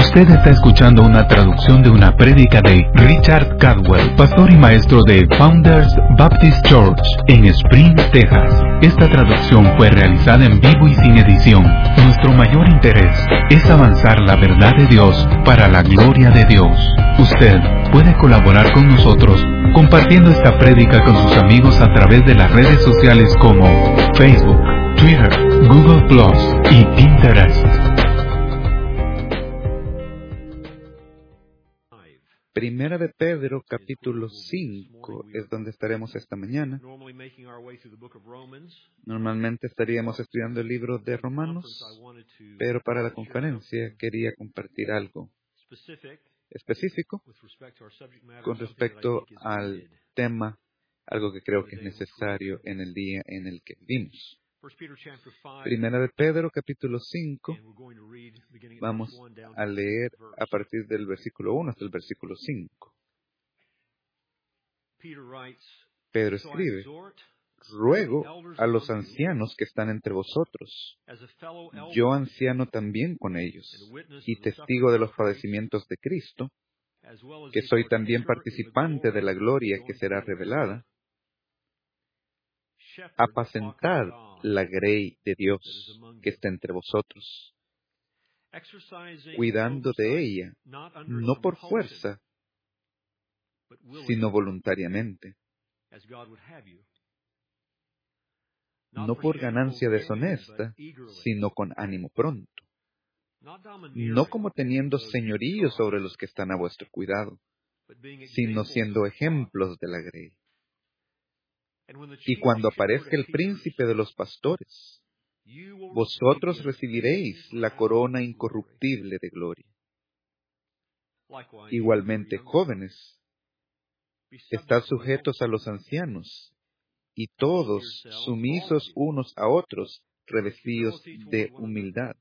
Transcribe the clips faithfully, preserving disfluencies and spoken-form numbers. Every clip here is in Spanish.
Usted está escuchando una traducción de una prédica de Richard Caldwell, pastor y maestro de Founders Baptist Church en Spring, Texas. Esta traducción fue realizada en vivo y sin edición. Nuestro mayor interés es avanzar la verdad de Dios para la gloria de Dios. Usted puede colaborar con nosotros compartiendo esta prédica con sus amigos a través de las redes sociales como Facebook, Twitter, Google Plus y Pinterest. Primera de Pedro, capítulo cinco, es donde estaremos esta mañana. Normalmente estaríamos estudiando el libro de Romanos, pero para la conferencia quería compartir algo específico con respecto al tema, algo que creo que es necesario en el día en el que vivimos. Primera de Pedro, capítulo cinco, vamos a leer a partir del versículo uno hasta el versículo cinco. Pedro escribe: Ruego a los ancianos que están entre vosotros, yo anciano también con ellos, y testigo de los padecimientos de Cristo, que soy también participante de la gloria que será revelada, apacentad la grey de Dios que está entre vosotros, cuidando de ella, no por fuerza, sino voluntariamente, no por ganancia deshonesta, sino con ánimo pronto, no como teniendo señorío sobre los que están a vuestro cuidado, sino siendo ejemplos de la grey. Y cuando aparezca el príncipe de los pastores, vosotros recibiréis la corona incorruptible de gloria. Igualmente, jóvenes, estad sujetos a los ancianos, y todos sumisos unos a otros, revestidos de humildad.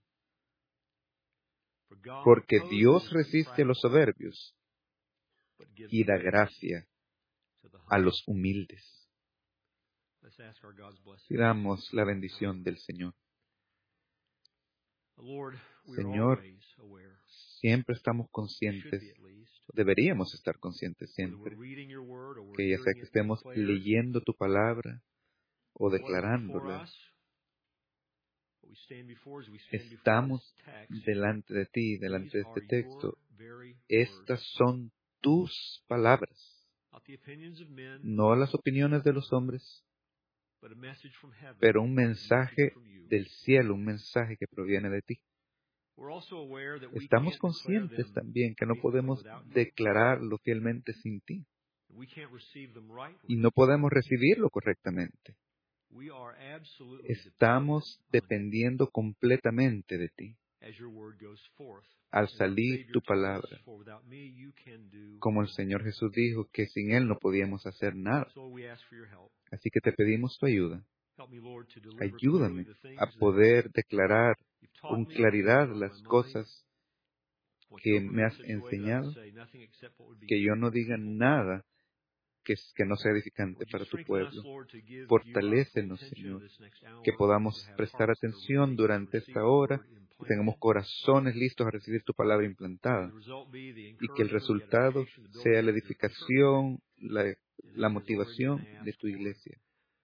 Porque Dios resiste a los soberbios y da gracia a los humildes. Pidamos la bendición del Señor. Señor, siempre estamos conscientes, deberíamos estar conscientes siempre, que ya sea que estemos leyendo tu palabra o declarándola, estamos delante de ti, delante de este texto. Estas son tus palabras, no las opiniones de los hombres, pero un mensaje del cielo, un mensaje que proviene de ti. Estamos conscientes también que no podemos declararlo fielmente sin ti, y no podemos recibirlo correctamente. Estamos dependiendo completamente de ti. Al salir tu palabra, como el Señor Jesús dijo que sin Él no podíamos hacer nada. Así que te pedimos tu ayuda. Ayúdame a poder declarar con claridad las cosas que me has enseñado, que yo no diga nada que, que no sea edificante para tu pueblo. Fortalécenos, Señor, que podamos prestar atención durante esta hora, que tengamos corazones listos a recibir tu palabra implantada, y que el resultado sea la edificación, la, la motivación de tu iglesia.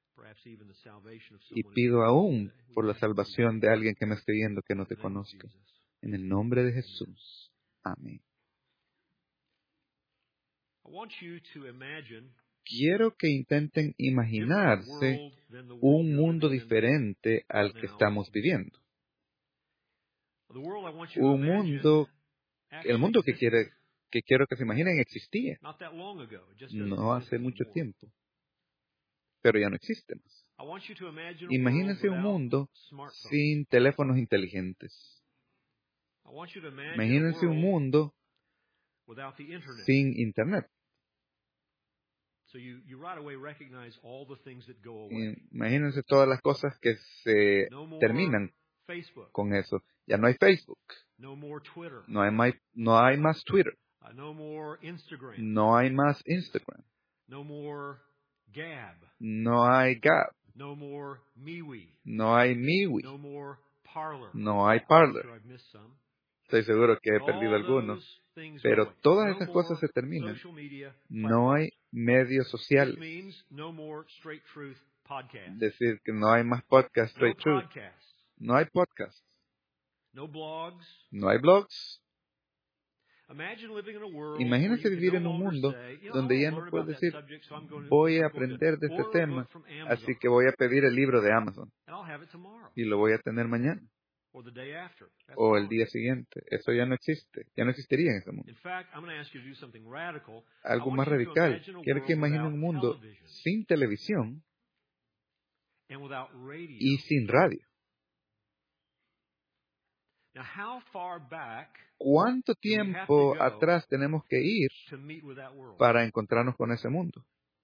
Y pido aún por la salvación de alguien que me esté viendo que no te conozca. En el nombre de Jesús. Amén. Quiero que intenten imaginarse un mundo diferente al que estamos viviendo. Un mundo, el mundo que, quiere, que quiero que se imaginen existía. No hace mucho tiempo. Pero ya no existe más. Imagínense un mundo sin teléfonos inteligentes. Imagínense un mundo sin Internet. Imagínense todas las cosas que se terminan con eso. Ya no hay Facebook. No hay más, no hay más Twitter. No hay más Instagram. Gab. No hay Gab. No more MeWe. No hay MeWe. No more Parler. No hay Parler. I'm sure I've missed some. Estoy seguro que he perdido algunos, pero todas esas cosas se terminan. No hay medios sociales. Es decir, que no hay más podcast Straight Truth. No hay podcasts. No hay blogs. Imagínense vivir en un mundo donde ya no puedes decir, voy a aprender de este tema, así que voy a pedir el libro de Amazon y lo voy a tener mañana o el día siguiente. Eso ya no existe, ya no existiría en ese mundo. Algo más radical. Quiero que imaginen un mundo sin televisión y sin radio. ¿Cuánto tiempo atrás tenemos que ir para encontrarnos con ese mundo?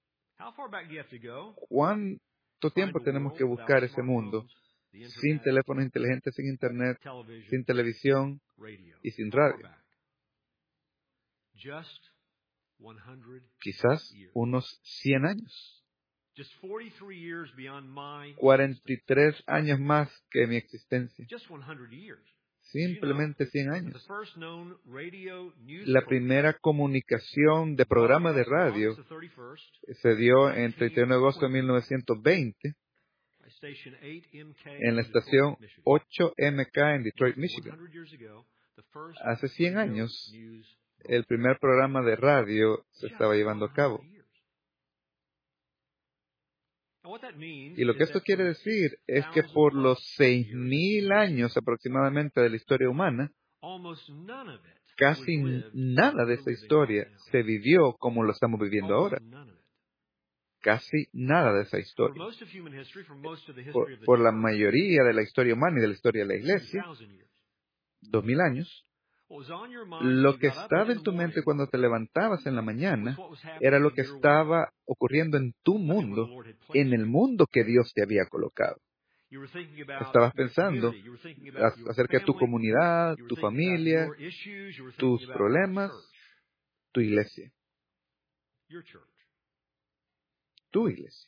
¿Cuánto tiempo tenemos que buscar ese mundo sin teléfonos inteligentes, sin internet, sin televisión y sin radio? Quizás unos cien años. cuarenta y tres años más que mi existencia. Simplemente cien años. La primera comunicación de programa de radio se dio en treinta y uno de agosto de mil novecientos veinte en la estación ocho M K en Detroit, Michigan. Hace cien años, el primer programa de radio se estaba llevando a cabo. Y lo que esto quiere decir es que por los seis mil años aproximadamente de la historia humana, casi nada de esa historia se vivió como lo estamos viviendo ahora. Casi nada de esa historia. Por, por la mayoría de la historia humana y de la historia de la Iglesia, dos mil años, lo que estaba en tu mente cuando te levantabas en la mañana era lo que estaba ocurriendo en tu mundo, en el mundo que Dios te había colocado. Estabas pensando acerca de tu comunidad, tu familia, tus problemas, tu iglesia. Tu iglesia.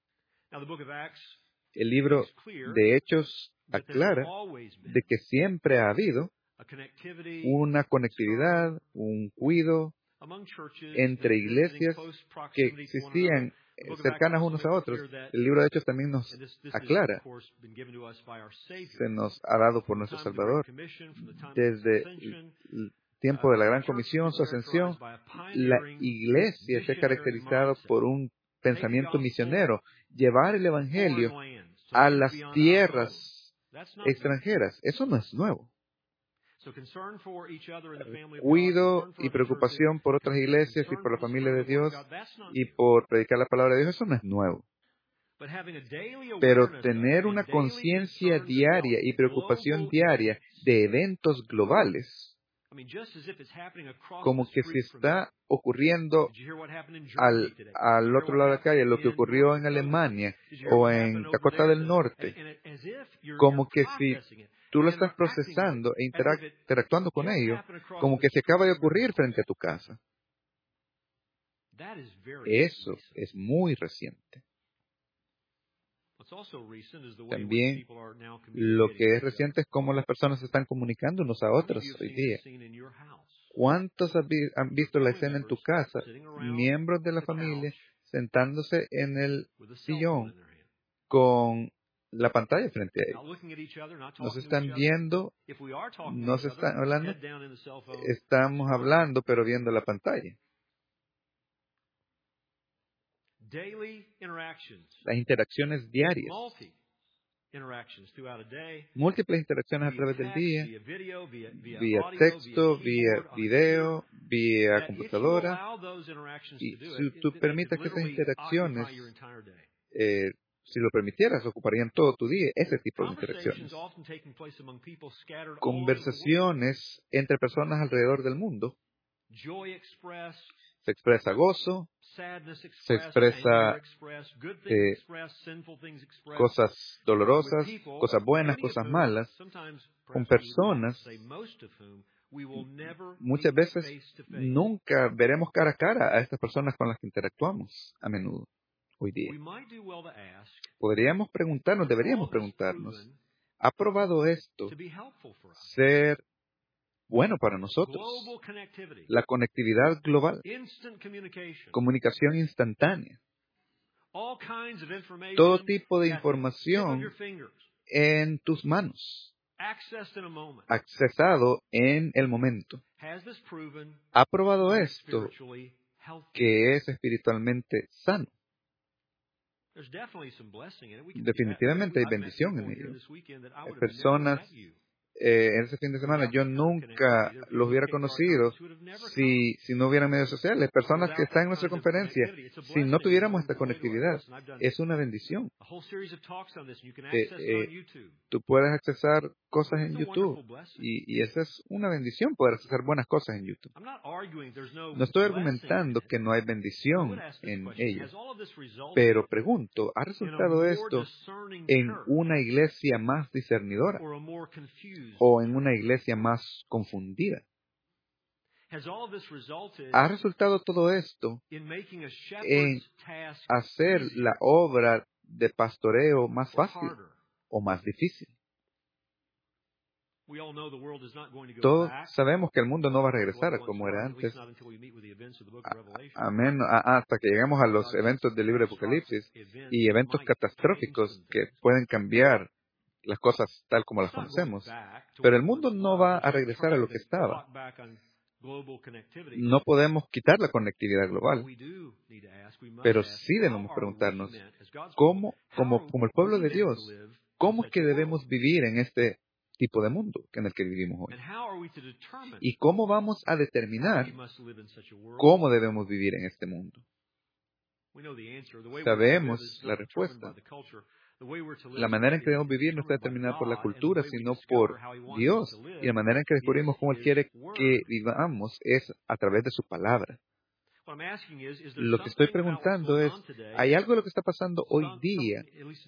El libro de Hechos aclara de que siempre ha habido una conectividad, un cuidado entre iglesias que existían cercanas unos a otros. El libro de Hechos también nos aclara, se nos ha dado por nuestro Salvador. Desde el tiempo de la Gran Comisión, su ascensión, la iglesia se ha caracterizado por un pensamiento misionero, llevar el Evangelio a las tierras extranjeras. Eso no es nuevo. Cuido y preocupación por otras iglesias y por la familia de Dios y por predicar la palabra de Dios, eso no es nuevo. Pero tener una conciencia diaria y preocupación diaria de eventos globales, como que si está ocurriendo al, al otro lado de la calle, lo que ocurrió en Alemania o en Dakota del Norte, como que si tú lo estás procesando e interac- interactuando con ello, como que se acaba de ocurrir frente a tu casa. Eso es muy reciente. También lo que es reciente es cómo las personas se están comunicando unos a otros hoy día. ¿Cuántos han visto la escena en tu casa? Miembros de la familia sentándose en el sillón con la pantalla frente a ellos. No se están viendo, no se están hablando, estamos hablando pero viendo la pantalla. Las interacciones diarias. Múltiples interacciones a través del día, vía texto, vía video, vía computadora. Y si tú permitas que esas interacciones, eh, si lo permitieras, ocuparían todo tu día, ese tipo de interacciones. Conversaciones entre personas alrededor del mundo. Se expresa gozo, se expresa eh, cosas dolorosas, cosas buenas, cosas malas, con personas. Muchas veces nunca veremos cara a cara a estas personas con las que interactuamos a menudo hoy día. Podríamos preguntarnos, deberíamos preguntarnos, ¿ha probado esto ser bueno para nosotros. La conectividad global, comunicación instantánea, todo tipo de información en tus manos, accesado en el momento. Ha probado esto que es espiritualmente sano. Definitivamente hay bendición en ello. Hay personas, eh, en ese fin de semana, yo nunca los hubiera conocido si, si no hubieran medios sociales. Personas que están en nuestra conferencia, si no tuviéramos esta conectividad, es una bendición. Eh, eh, tú puedes accesar cosas en YouTube y, y esa es una bendición, poder accesar buenas cosas en YouTube. No estoy argumentando que no hay bendición en ello, pero pregunto, ¿ha resultado esto en una iglesia más discernidora o en una iglesia más confundida? ¿Ha resultado todo esto en hacer la obra de pastoreo más fácil o más difícil? Todos sabemos que el mundo no va a regresar a como era antes, a, a menos, a, hasta que lleguemos a los eventos del libro de Apocalipsis y eventos catastróficos que pueden cambiar las cosas tal como las conocemos. Pero el mundo no va a regresar a lo que estaba. No podemos quitar la conectividad global, pero sí debemos preguntarnos, ¿cómo, como, como el pueblo de Dios, cómo es que debemos vivir en este tipo de mundo en el que vivimos hoy? ¿Y cómo vamos a determinar cómo debemos vivir en este mundo? Sabemos la respuesta. La manera en que debemos vivir no está determinada por la cultura, sino por Dios. Y la manera en que descubrimos cómo Él quiere que vivamos es a través de su palabra. Lo que estoy preguntando es, ¿hay algo de lo que está pasando hoy día,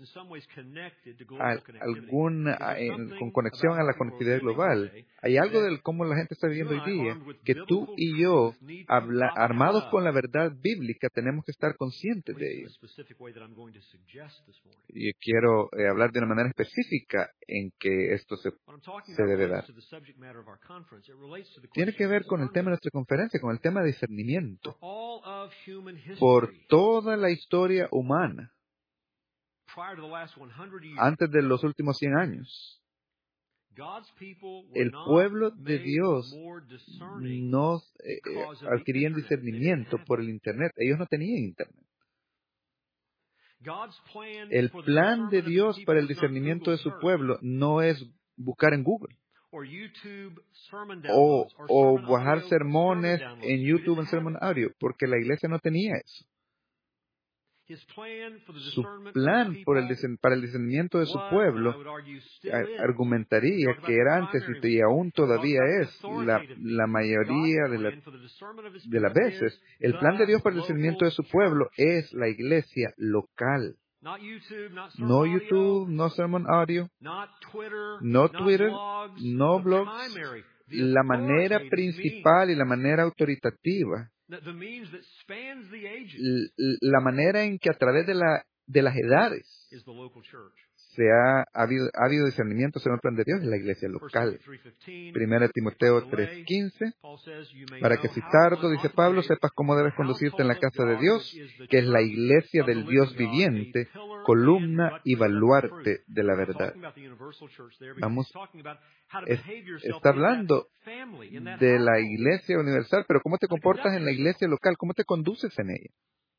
al, alguna, en, con conexión a la conectividad global? ¿Hay algo de cómo la gente está viviendo hoy día que tú y yo, habla, armados con la verdad bíblica, tenemos que estar conscientes de ello? Y quiero eh, hablar de una manera específica en que esto se, se debe dar. Tiene que ver con el tema de nuestra conferencia, con el tema de discernimiento. Por toda la historia humana, antes de los últimos cien años, el pueblo de Dios no eh, adquirían discernimiento por el Internet. Ellos no tenían Internet. El plan de Dios para el discernimiento de su pueblo no es buscar en Google o, o bajar sermones en YouTube en sermon audio, porque la iglesia no tenía eso. Su plan por el, para el discernimiento de su pueblo argumentaría que era antes y aún todavía es la, la mayoría de, la, de las veces. El plan de Dios para el discernimiento de su pueblo es la iglesia local. No YouTube, no sermon audio, no Twitter, no blogs. La manera principal y la manera autoritativa, la manera en que a través de, la, de las edades se ha, ha, habido, ha habido discernimiento según el plan de Dios en la iglesia local. Primera Timoteo tres quince, para que si tardo, dice Pablo, sepas cómo debes conducirte en la casa de Dios, que es la iglesia del Dios viviente, columna y baluarte de la verdad. Vamos, es, está hablando de la iglesia universal, pero ¿cómo te comportas en la iglesia local? ¿Cómo te conduces en ella?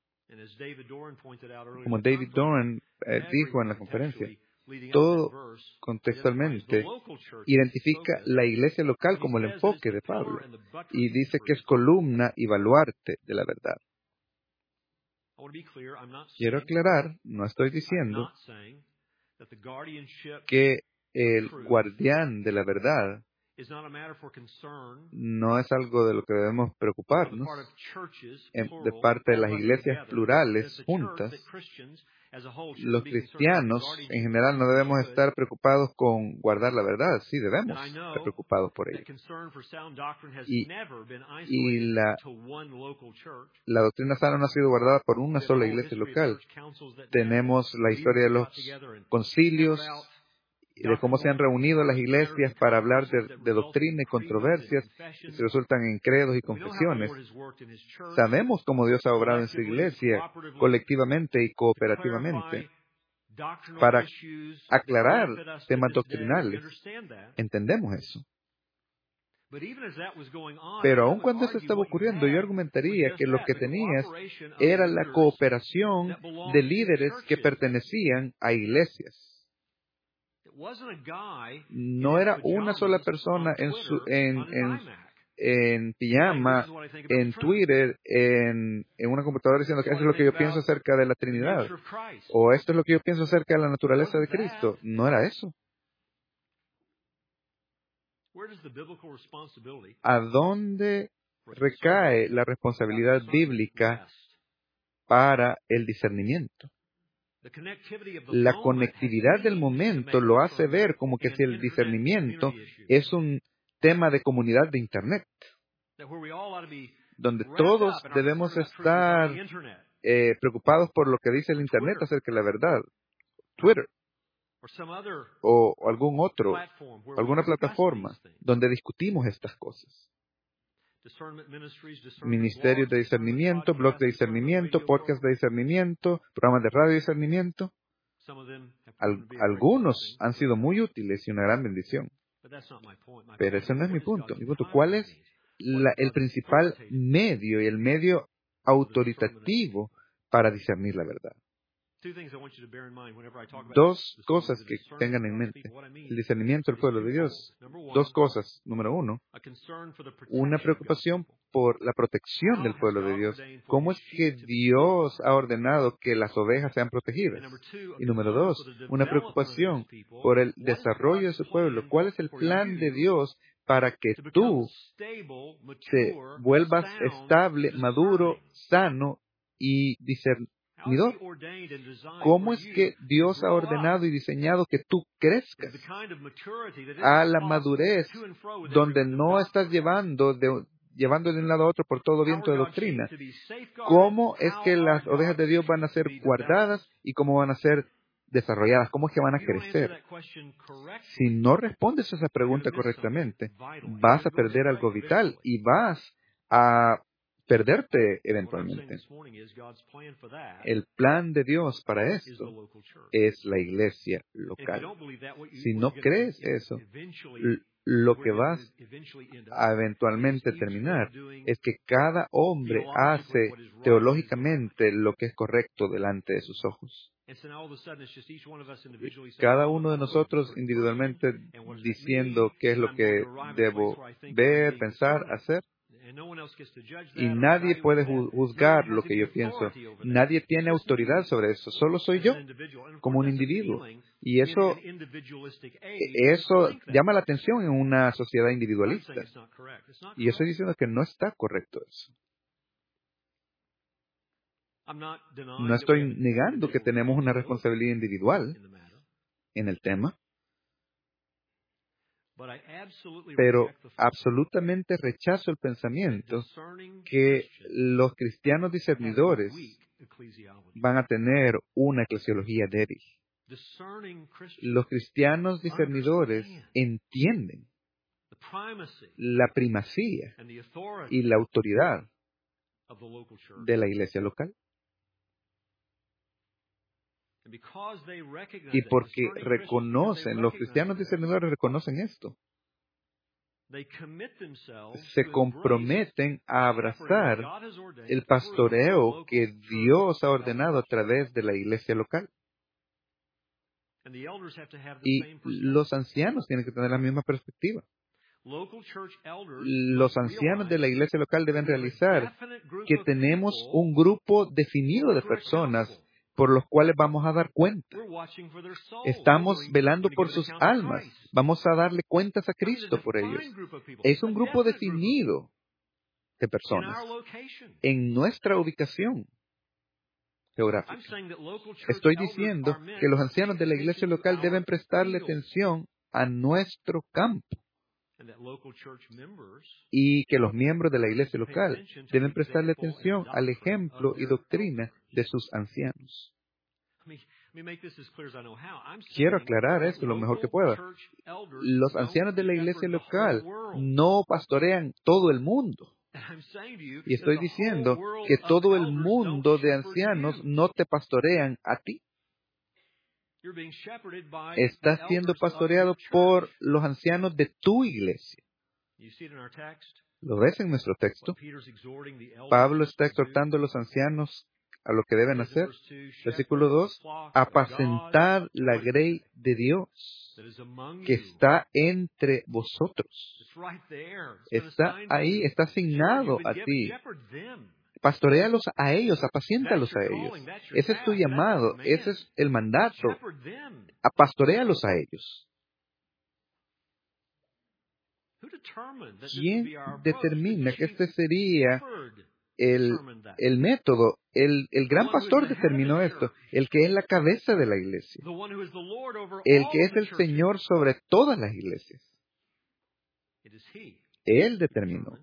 Como David Doran eh, dijo en la conferencia, todo contextualmente identifica la iglesia local como el enfoque de Pablo y dice que es columna y baluarte de la verdad. Quiero aclarar, no estoy diciendo que el guardián de la verdad no es algo de lo que debemos preocuparnos en, de parte de las iglesias plurales juntas. Los cristianos en general no debemos estar preocupados con guardar la verdad, sí debemos estar preocupados por ello. Y, y la, la doctrina sana no ha sido guardada por una sola iglesia local. Tenemos la historia de los concilios y de cómo se han reunido las iglesias para hablar de, de doctrina y controversias que se resultan en credos y confesiones. Sabemos cómo Dios ha obrado en su iglesia, colectivamente y cooperativamente, para aclarar temas doctrinales. Entendemos eso. Pero aun cuando eso estaba ocurriendo, yo argumentaría que lo que tenías era la cooperación de líderes que pertenecían a iglesias. No era una sola persona en, su, en, en, en pijama, en Twitter, en, en una computadora diciendo que eso es lo que yo pienso acerca de la Trinidad, o esto es lo que yo pienso acerca de la naturaleza de Cristo. No era eso. ¿A dónde recae la responsabilidad bíblica para el discernimiento? La conectividad del momento lo hace ver como que si el discernimiento es un tema de comunidad de Internet, donde todos debemos estar eh, preocupados por lo que dice el Internet acerca de la verdad. Twitter o, o algún otro, alguna plataforma donde discutimos estas cosas. Ministerios de discernimiento, blogs de discernimiento, podcasts de discernimiento, programas de radio de discernimiento. Al, algunos han sido muy útiles y una gran bendición. Pero ese no es mi punto. Mi punto, ¿cuál es la, el principal medio y el medio autoritativo para discernir la verdad? Dos cosas que tengan en mente. El discernimiento del pueblo de Dios. Dos cosas. Número uno, una preocupación por la protección del pueblo de Dios. ¿Cómo es que Dios ha ordenado que las ovejas sean protegidas? Y número dos, una preocupación por el desarrollo de su pueblo. ¿Cuál es el plan de Dios para que tú te vuelvas estable, maduro, sano y discernidor? ¿Cómo es que Dios ha ordenado y diseñado que tú crezcas a la madurez donde no estás llevando de, llevando de un lado a otro por todo viento de doctrina? ¿Cómo es que las ovejas de Dios van a ser guardadas y cómo van a ser desarrolladas? ¿Cómo es que van a crecer? Si no respondes a esa pregunta correctamente, vas a perder algo vital y vas a perderte eventualmente. El plan de Dios para esto es la iglesia local. Si no crees eso, lo que vas a eventualmente terminar es que cada hombre hace teológicamente lo que es correcto delante de sus ojos. Cada uno de nosotros individualmente diciendo qué es lo que debo ver, pensar, hacer. Y nadie puede juzgar lo que yo pienso. Nadie tiene autoridad sobre eso. Solo soy yo, como un individuo. Y eso, eso llama la atención en una sociedad individualista. Y yo estoy diciendo que no está correcto eso. No estoy negando que tenemos una responsabilidad individual en el tema. Pero absolutamente rechazo el pensamiento que los cristianos discernidores van a tener una eclesiología débil. Los cristianos discernidores entienden la primacía y la autoridad de la iglesia local. Y porque reconocen, los cristianos discernidores reconocen esto, se comprometen a abrazar el pastoreo que Dios ha ordenado a través de la iglesia local. Y los ancianos tienen que tener la misma perspectiva. Los ancianos de la iglesia local deben realizar que tenemos un grupo definido de personas por los cuales vamos a dar cuenta. Estamos velando por sus almas. Vamos a darle cuentas a Cristo por ellos. Es un grupo definido de personas en nuestra ubicación geográfica. Estoy diciendo que los ancianos de la iglesia local deben prestarle atención a nuestro campo y que los miembros de la iglesia local deben prestarle atención al ejemplo y doctrina de sus ancianos. Quiero aclarar esto lo mejor que pueda. Los ancianos de la iglesia local no pastorean todo el mundo. Y estoy diciendo que todo el mundo de ancianos no te pastorean a ti. Estás siendo pastoreado por los ancianos de tu iglesia. ¿Lo ves en nuestro texto? Pablo está exhortando a los ancianos a lo que deben hacer. Versículo dos, apacentar la grey de Dios que está entre vosotros. Está ahí, está asignado a ti. Pastoréalos a ellos, apaciéntalos a ellos. Ese es tu llamado, ese es el mandato. A pastoréalos a ellos. ¿Quién determina que este sería el, el método? El, el gran pastor determinó esto, el que es la cabeza de la iglesia, el que es el Señor sobre todas las iglesias. Él determinó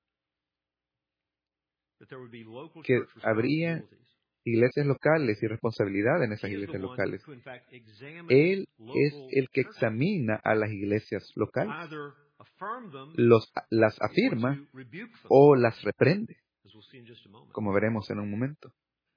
que habría iglesias locales y responsabilidad en esas iglesias locales. Él es el que examina a las iglesias locales. Los, las afirma o las reprende, como veremos en un momento.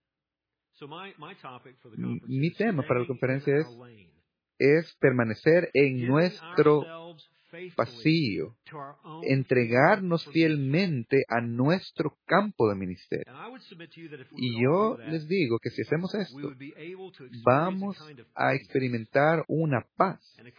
Mi tema para la conferencia es, es permanecer en nuestro pasillo, entregarnos fielmente a nuestro campo de ministerio. Y yo les digo que si hacemos esto, vamos a experimentar una paz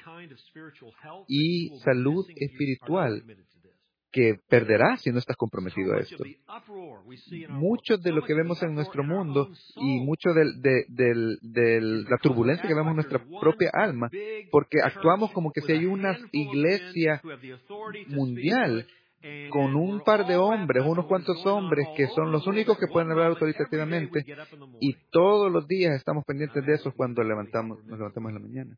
y salud espiritual que perderás si no estás comprometido a esto. Mucho de lo que vemos en nuestro mundo y mucho de, de, de, de la turbulencia que vemos en nuestra propia alma, porque actuamos como que si hay una iglesia mundial con un par de hombres, unos cuantos hombres que son los únicos que pueden hablar autoritativamente, y todos los días estamos pendientes de eso cuando levantamos, nos levantamos en la mañana.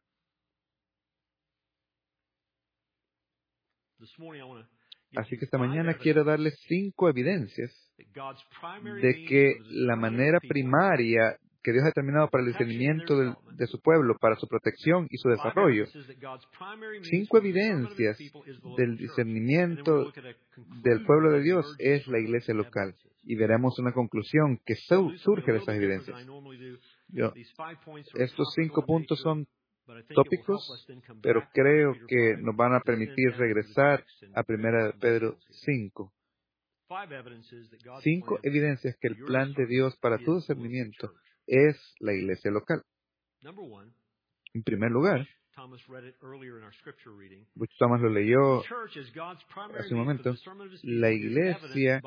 Así que esta mañana quiero darles cinco evidencias de que la manera primaria que Dios ha determinado para el discernimiento del, de su pueblo, para su protección y su desarrollo, cinco evidencias del discernimiento del pueblo de Dios es la iglesia local. Y veremos una conclusión que surge de esas evidencias. Yo, estos cinco puntos son tópicos, pero creo que nos van a permitir regresar a primera de Pedro cinco. Cinco evidencias que el plan de Dios para tu discernimiento es la iglesia local. En primer lugar, Butch Thomas lo leyó hace un momento, la iglesia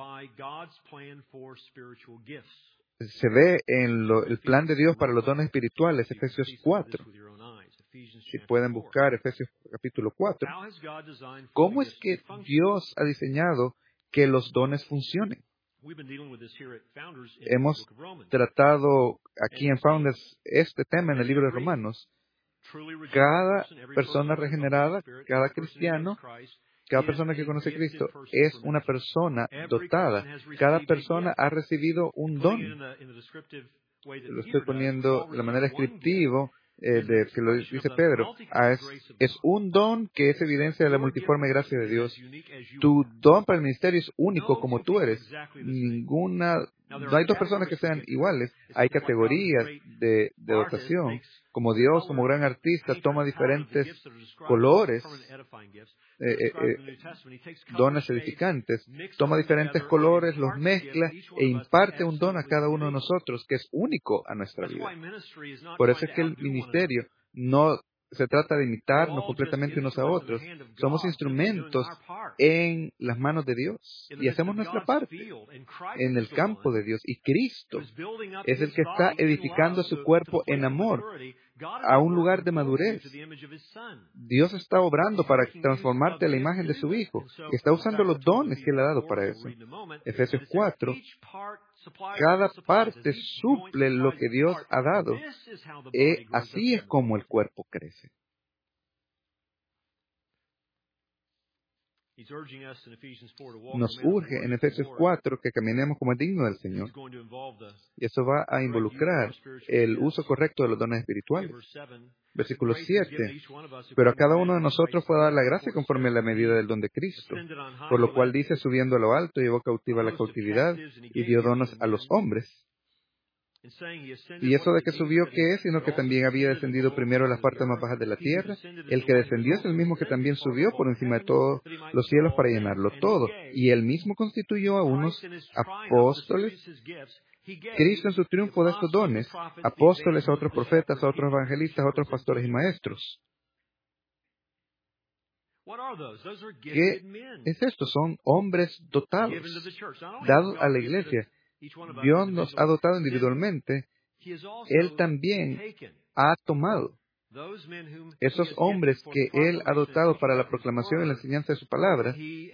se ve en lo, el plan de Dios para los dones espirituales, Efesios cuatro. Si pueden buscar Efesios capítulo cuatro. ¿Cómo es que Dios ha diseñado que los dones funcionen? Hemos tratado aquí en Founders este tema en el libro de Romanos. Cada persona regenerada, cada cristiano, cada persona que conoce a Cristo es una persona dotada. Cada persona ha recibido un don. Lo estoy poniendo de la manera descriptiva eh, de que lo dice Pedro. Ah, es, es un don que es evidencia de la multiforme gracia de Dios. Tu don para el ministerio es único como tú eres. Ninguna, no hay dos personas que sean iguales. Hay categorías de, de dotación. Como Dios, como gran artista, toma diferentes colores, eh, eh, eh, dones edificantes, toma diferentes colores, los mezcla e imparte un don a cada uno de nosotros que es único a nuestra vida. Por eso es que el ministerio no se trata de imitarnos completamente unos a otros. Somos instrumentos en las manos de Dios y hacemos nuestra parte en el campo de Dios. Y Cristo es el que está edificando su cuerpo en amor a un lugar de madurez. Dios está obrando para transformarte a la imagen de su Hijo. Está usando los dones que Él ha dado para eso. Efesios cuatro. Cada parte suple lo que Dios ha dado. Eh, así es como el cuerpo crece. Nos urge en Efesios cuatro que caminemos como es digno del Señor. Y eso va a involucrar el uso correcto de los dones espirituales. Versículo siete. Pero a cada uno de nosotros fue dar la gracia conforme a la medida del don de Cristo. Por lo cual dice, subiendo a lo alto, llevó cautiva la cautividad y dio dones a los hombres. Y eso de que subió, ¿qué es? Sino que también había descendido primero a las partes más bajas de la tierra. El que descendió es el mismo que también subió por encima de todos los cielos para llenarlo todo. Y él mismo constituyó a unos apóstoles. Cristo en su triunfo de estos dones, apóstoles, a otros profetas, a otros evangelistas, a otros pastores y maestros. ¿Qué es esto? Son hombres dotados, dados a la iglesia. Dios nos ha dotado individualmente. Él también ha tomado esos hombres que Él ha dotado para la proclamación y la enseñanza de su palabra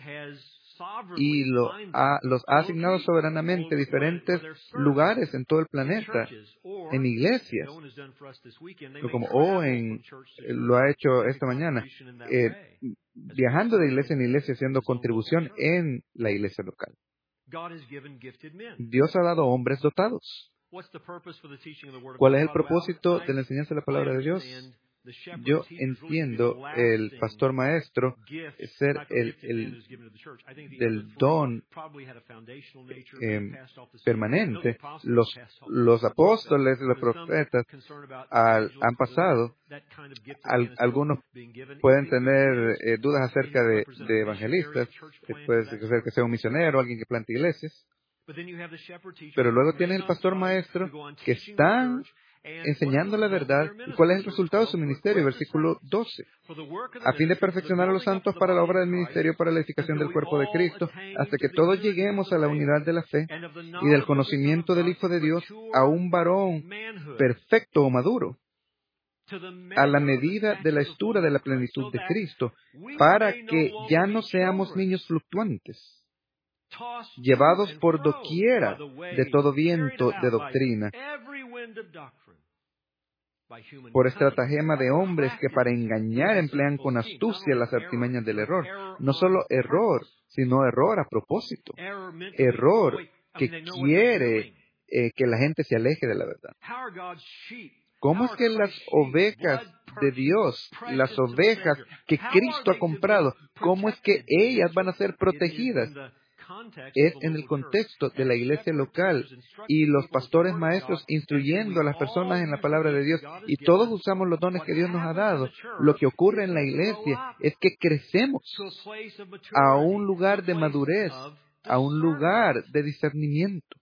y lo ha, los ha asignado soberanamente a diferentes lugares en todo el planeta, en iglesias, como Owen lo ha hecho esta mañana, eh, viajando de iglesia en iglesia, haciendo contribución en la iglesia local. Dios ha dado hombres dotados. ¿Cuál es el propósito de la enseñanza de la palabra de Dios? Yo entiendo el pastor maestro ser el, el del don eh, permanente. Los, los apóstoles, los profetas al, han pasado. Al, algunos pueden tener eh, dudas acerca de, de evangelistas. Puede ser que sea un misionero, alguien que plante iglesias. Pero luego tiene el pastor maestro que está enseñando la verdad. ¿Y cuál es el resultado de su ministerio? Versículo doce. A fin de perfeccionar a los santos para la obra del ministerio, para la edificación del cuerpo de Cristo, hasta que todos lleguemos a la unidad de la fe y del conocimiento del Hijo de Dios, a un varón perfecto o maduro, a la medida de la estatura de la plenitud de Cristo, para que ya no seamos niños fluctuantes, llevados por doquiera de todo viento de doctrina, por estratagema de hombres que para engañar emplean con astucia las artimañas del error. No solo error, sino error a propósito. Error que quiere eh, que la gente se aleje de la verdad. ¿Cómo es que las ovejas de Dios, las ovejas que Cristo ha comprado, cómo es que ellas van a ser protegidas? Es en el contexto de la iglesia local y los pastores maestros instruyendo a las personas en la palabra de Dios, y todos usamos los dones que Dios nos ha dado. Lo que ocurre en la iglesia es que crecemos a un lugar de madurez, a un lugar de discernimiento.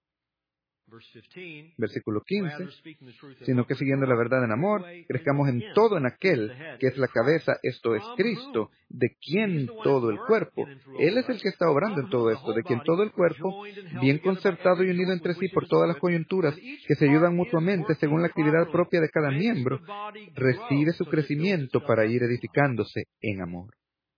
Versículo quince, sino que siguiendo la verdad en amor, crezcamos en todo en aquel que es la cabeza, esto es Cristo, de quien todo el cuerpo. Él es el que está obrando en todo esto, de quien todo el cuerpo, bien concertado y unido entre sí por todas las coyunturas, que se ayudan mutuamente según la actividad propia de cada miembro, recibe su crecimiento para ir edificándose en amor.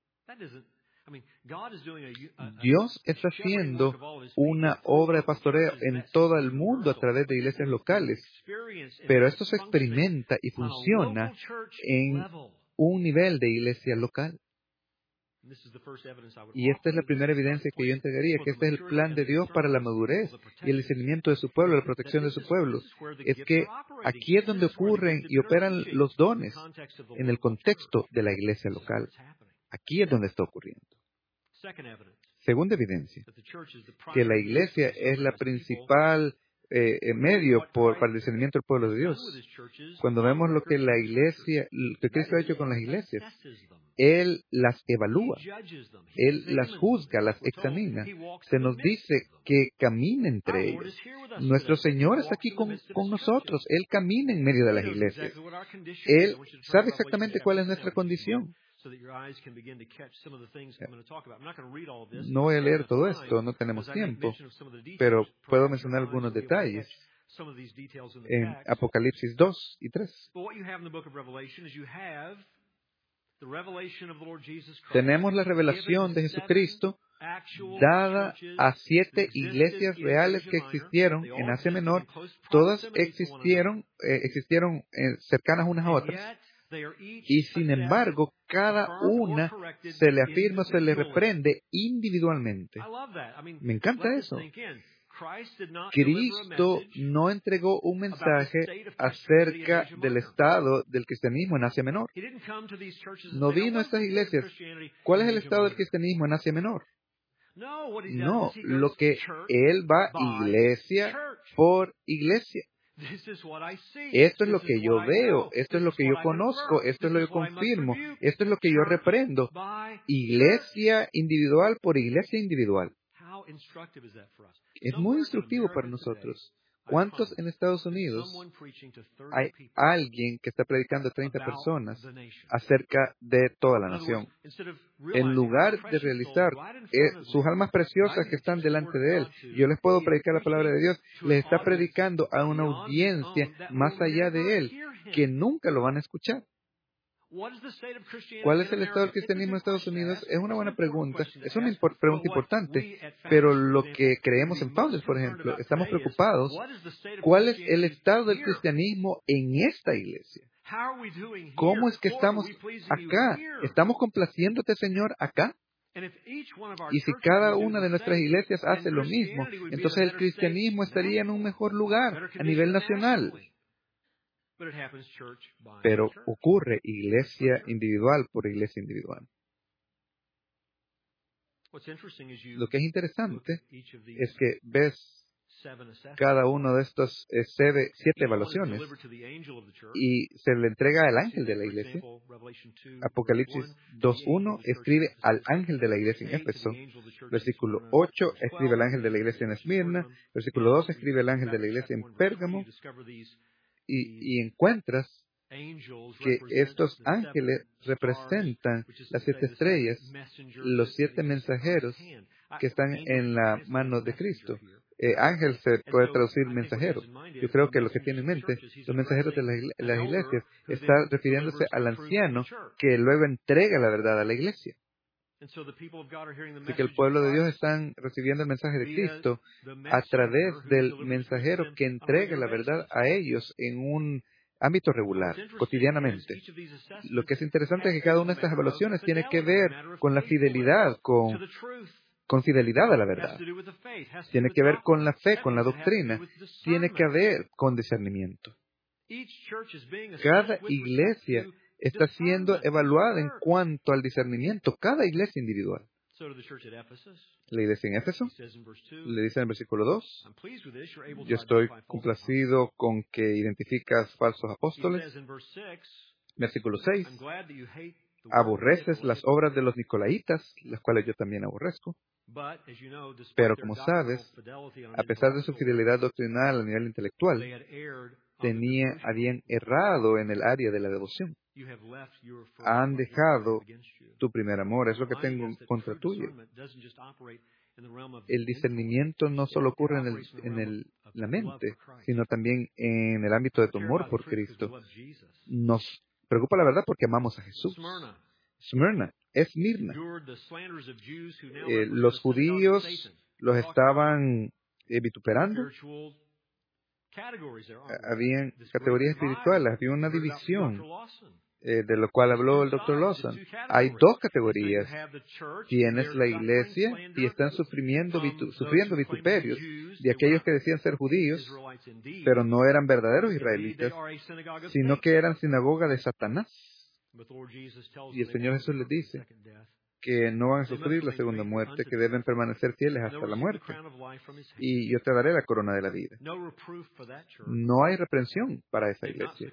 Dios está haciendo una obra de pastoreo en todo el mundo a través de iglesias locales, pero esto se experimenta y funciona en un nivel de iglesia local. Y esta es la primera evidencia que yo entregaría, que este es el plan de Dios para la madurez y el discernimiento de su pueblo, la protección de su pueblo. Es que aquí es donde ocurren y operan los dones, en el contexto de la iglesia local. Aquí es donde está ocurriendo. Segunda evidencia, que la iglesia es la principal eh, medio por, para el discernimiento del pueblo de Dios. Cuando vemos lo que la iglesia, lo que Cristo ha hecho con las iglesias, Él las evalúa, Él las juzga, las examina. Se nos dice que camina entre ellas. Nuestro Señor está aquí con, con nosotros. Él camina en medio de las iglesias. Él sabe exactamente cuál es nuestra condición. No voy a leer todo esto, no tenemos tiempo, pero puedo mencionar algunos detalles en Apocalipsis dos y tres. Tenemos la revelación de Jesucristo dada a siete iglesias reales que existieron en Asia Menor. Todas existieron, eh, existieron eh, cercanas unas a otras. Y sin embargo, cada una se le afirma, se le reprende individualmente. Me encanta eso. Cristo no entregó un mensaje acerca del estado del cristianismo en Asia Menor. No vino a estas iglesias. ¿Cuál es el estado del cristianismo en Asia Menor? No, lo que Él va iglesia por iglesia. Esto es lo que yo veo, esto es lo que yo conozco, esto es lo que yo confirmo, esto es lo que yo reprendo. Iglesia individual por iglesia individual. Es muy instructivo para nosotros. ¿Cuántos en Estados Unidos hay alguien que está predicando a treinta personas acerca de toda la nación? En lugar de realizar eh, sus almas preciosas que están delante de Él, yo les puedo predicar la palabra de Dios, les está predicando a una audiencia más allá de Él, que nunca lo van a escuchar. ¿Cuál es el estado del cristianismo en Estados Unidos? Es una buena pregunta. Es una impor- pregunta importante. Pero lo que creemos en Founders, por ejemplo, estamos preocupados. ¿Cuál es el estado del cristianismo en esta iglesia? ¿Cómo es que estamos acá? ¿Estamos complaciéndote, Señor, acá? Y si cada una de nuestras iglesias hace lo mismo, entonces el cristianismo estaría en un mejor lugar a nivel nacional. Pero ocurre iglesia individual por iglesia individual. Lo que es interesante es que ves cada uno de estos eh, siete, siete evaluaciones y se le entrega al ángel de la iglesia. Apocalipsis dos uno escribe al ángel de la iglesia en Éfeso. Versículo ocho escribe al ángel de la iglesia en Esmirna. Versículo dos escribe al ángel de la iglesia en Pérgamo. Y, y encuentras que estos ángeles representan las siete estrellas, los siete mensajeros que están en la mano de Cristo. Eh, ángel se puede traducir mensajero. Yo creo que lo que tiene en mente los mensajeros de las, igle- las iglesias está refiriéndose al anciano que luego entrega la verdad a la iglesia. Así que el pueblo de Dios están recibiendo el mensaje de Cristo a través del mensajero que entrega la verdad a ellos en un ámbito regular, cotidianamente. Lo que es interesante es que cada una de estas evaluaciones tiene que ver con la fidelidad, con, con fidelidad a la verdad. Tiene que ver con la fe, con la doctrina. Tiene que ver con discernimiento. Cada iglesia está siendo evaluada en cuanto al discernimiento, cada iglesia individual. La iglesia en Éfeso le dice en el versículo dos, yo estoy complacido con que identificas falsos apóstoles. Versículo seis, aborreces las obras de los nicolaitas, las cuales yo también aborrezco. Pero como sabes, a pesar de su fidelidad doctrinal a nivel intelectual, tenía, habían errado en el área de la devoción. Han dejado tu primer amor, es lo que tengo contra tuyo. El discernimiento no solo ocurre en, el, en el, la mente, sino también en el ámbito de tu amor por Cristo. Nos preocupa la verdad porque amamos a Jesús. Smyrna, Esmirna. Eh, los judíos los estaban eh, vituperando. Habían categorías espirituales, había una división eh, de lo cual habló el doctor Lawson. Hay dos categorías. Tienes la iglesia y están sufriendo, vitu sufriendo vituperios de aquellos que decían ser judíos, pero no eran verdaderos israelitas, sino que eran sinagoga de Satanás. Y el Señor Jesús les dice que no van a sufrir la segunda muerte, que deben permanecer fieles hasta la muerte. Y yo te daré la corona de la vida. No hay reprensión para esa iglesia.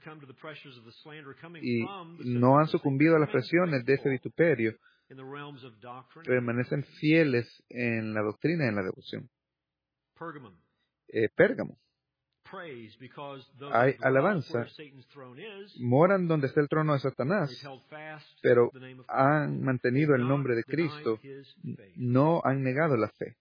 Y no han sucumbido a las presiones de ese vituperio. Permanecen fieles en la doctrina y en la devoción. Eh, Pérgamo. Hay alabanza, moran donde está el trono de Satanás, pero han mantenido el nombre de Cristo, no han negado la fe.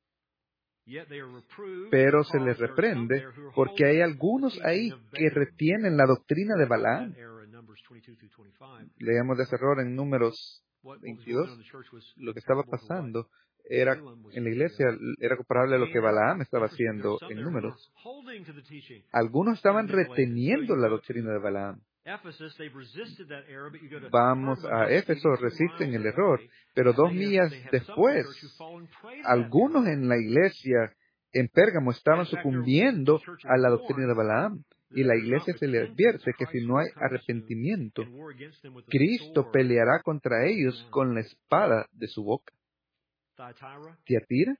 Pero se les reprende porque hay algunos ahí que retienen la doctrina de Balaam. Leemos de ese error en Números veintidós. Lo que estaba pasando era en la iglesia era comparable a lo que Balaam estaba haciendo en Números. Algunos estaban reteniendo la doctrina de Balaam. Vamos a Éfeso, resisten el error, pero dos millas después, algunos en la iglesia en Pérgamo estaban sucumbiendo a la doctrina de Balaam. Y la iglesia se le advierte que si no hay arrepentimiento, Cristo peleará contra ellos con la espada de su boca. Tiatira,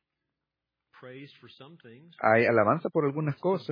hay alabanza por algunas cosas,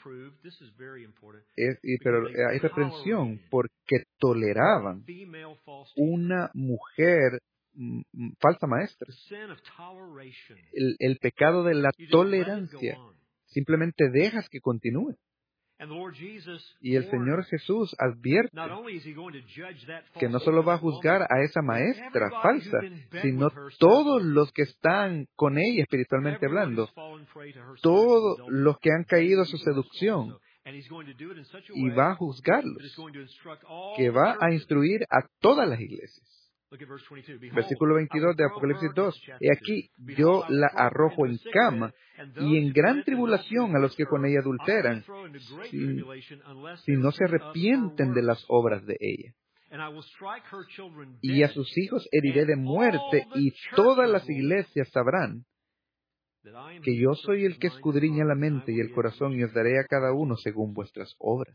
es, y, pero hay reprensión porque toleraban una mujer m, m, falsa maestra. El, el pecado de la tolerancia. Simplemente dejas que continúe. Y el Señor Jesús advierte que no solo va a juzgar a esa maestra falsa, sino todos los que están con ella espiritualmente hablando, todos los que han caído a su seducción, y va a juzgarlos, que va a instruir a todas las iglesias. Versículo veintidós de Apocalipsis dos. He aquí, yo la arrojo en cama y en gran tribulación a los que con ella adulteran, si, si no se arrepienten de las obras de ella. Y a sus hijos heriré de muerte, y todas las iglesias sabrán que yo soy el que escudriña la mente y el corazón, y os daré a cada uno según vuestras obras.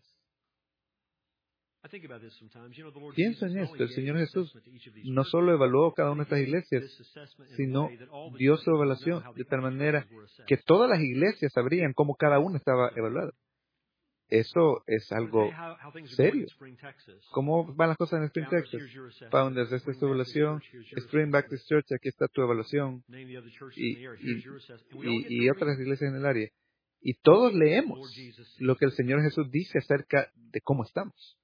Pienso en esto. El Señor Jesús no solo evaluó cada una de estas iglesias, sino dio su evaluación de tal manera que todas las iglesias sabrían cómo cada una estaba evaluada. Eso es algo serio. ¿Cómo van las cosas en Spring, Texas? Founders, esta es tu evaluación. Spring Baptist Church, aquí está tu evaluación. Y, y, y, y otras iglesias en el área. Y todos leemos lo que el Señor Jesús dice acerca de cómo estamos.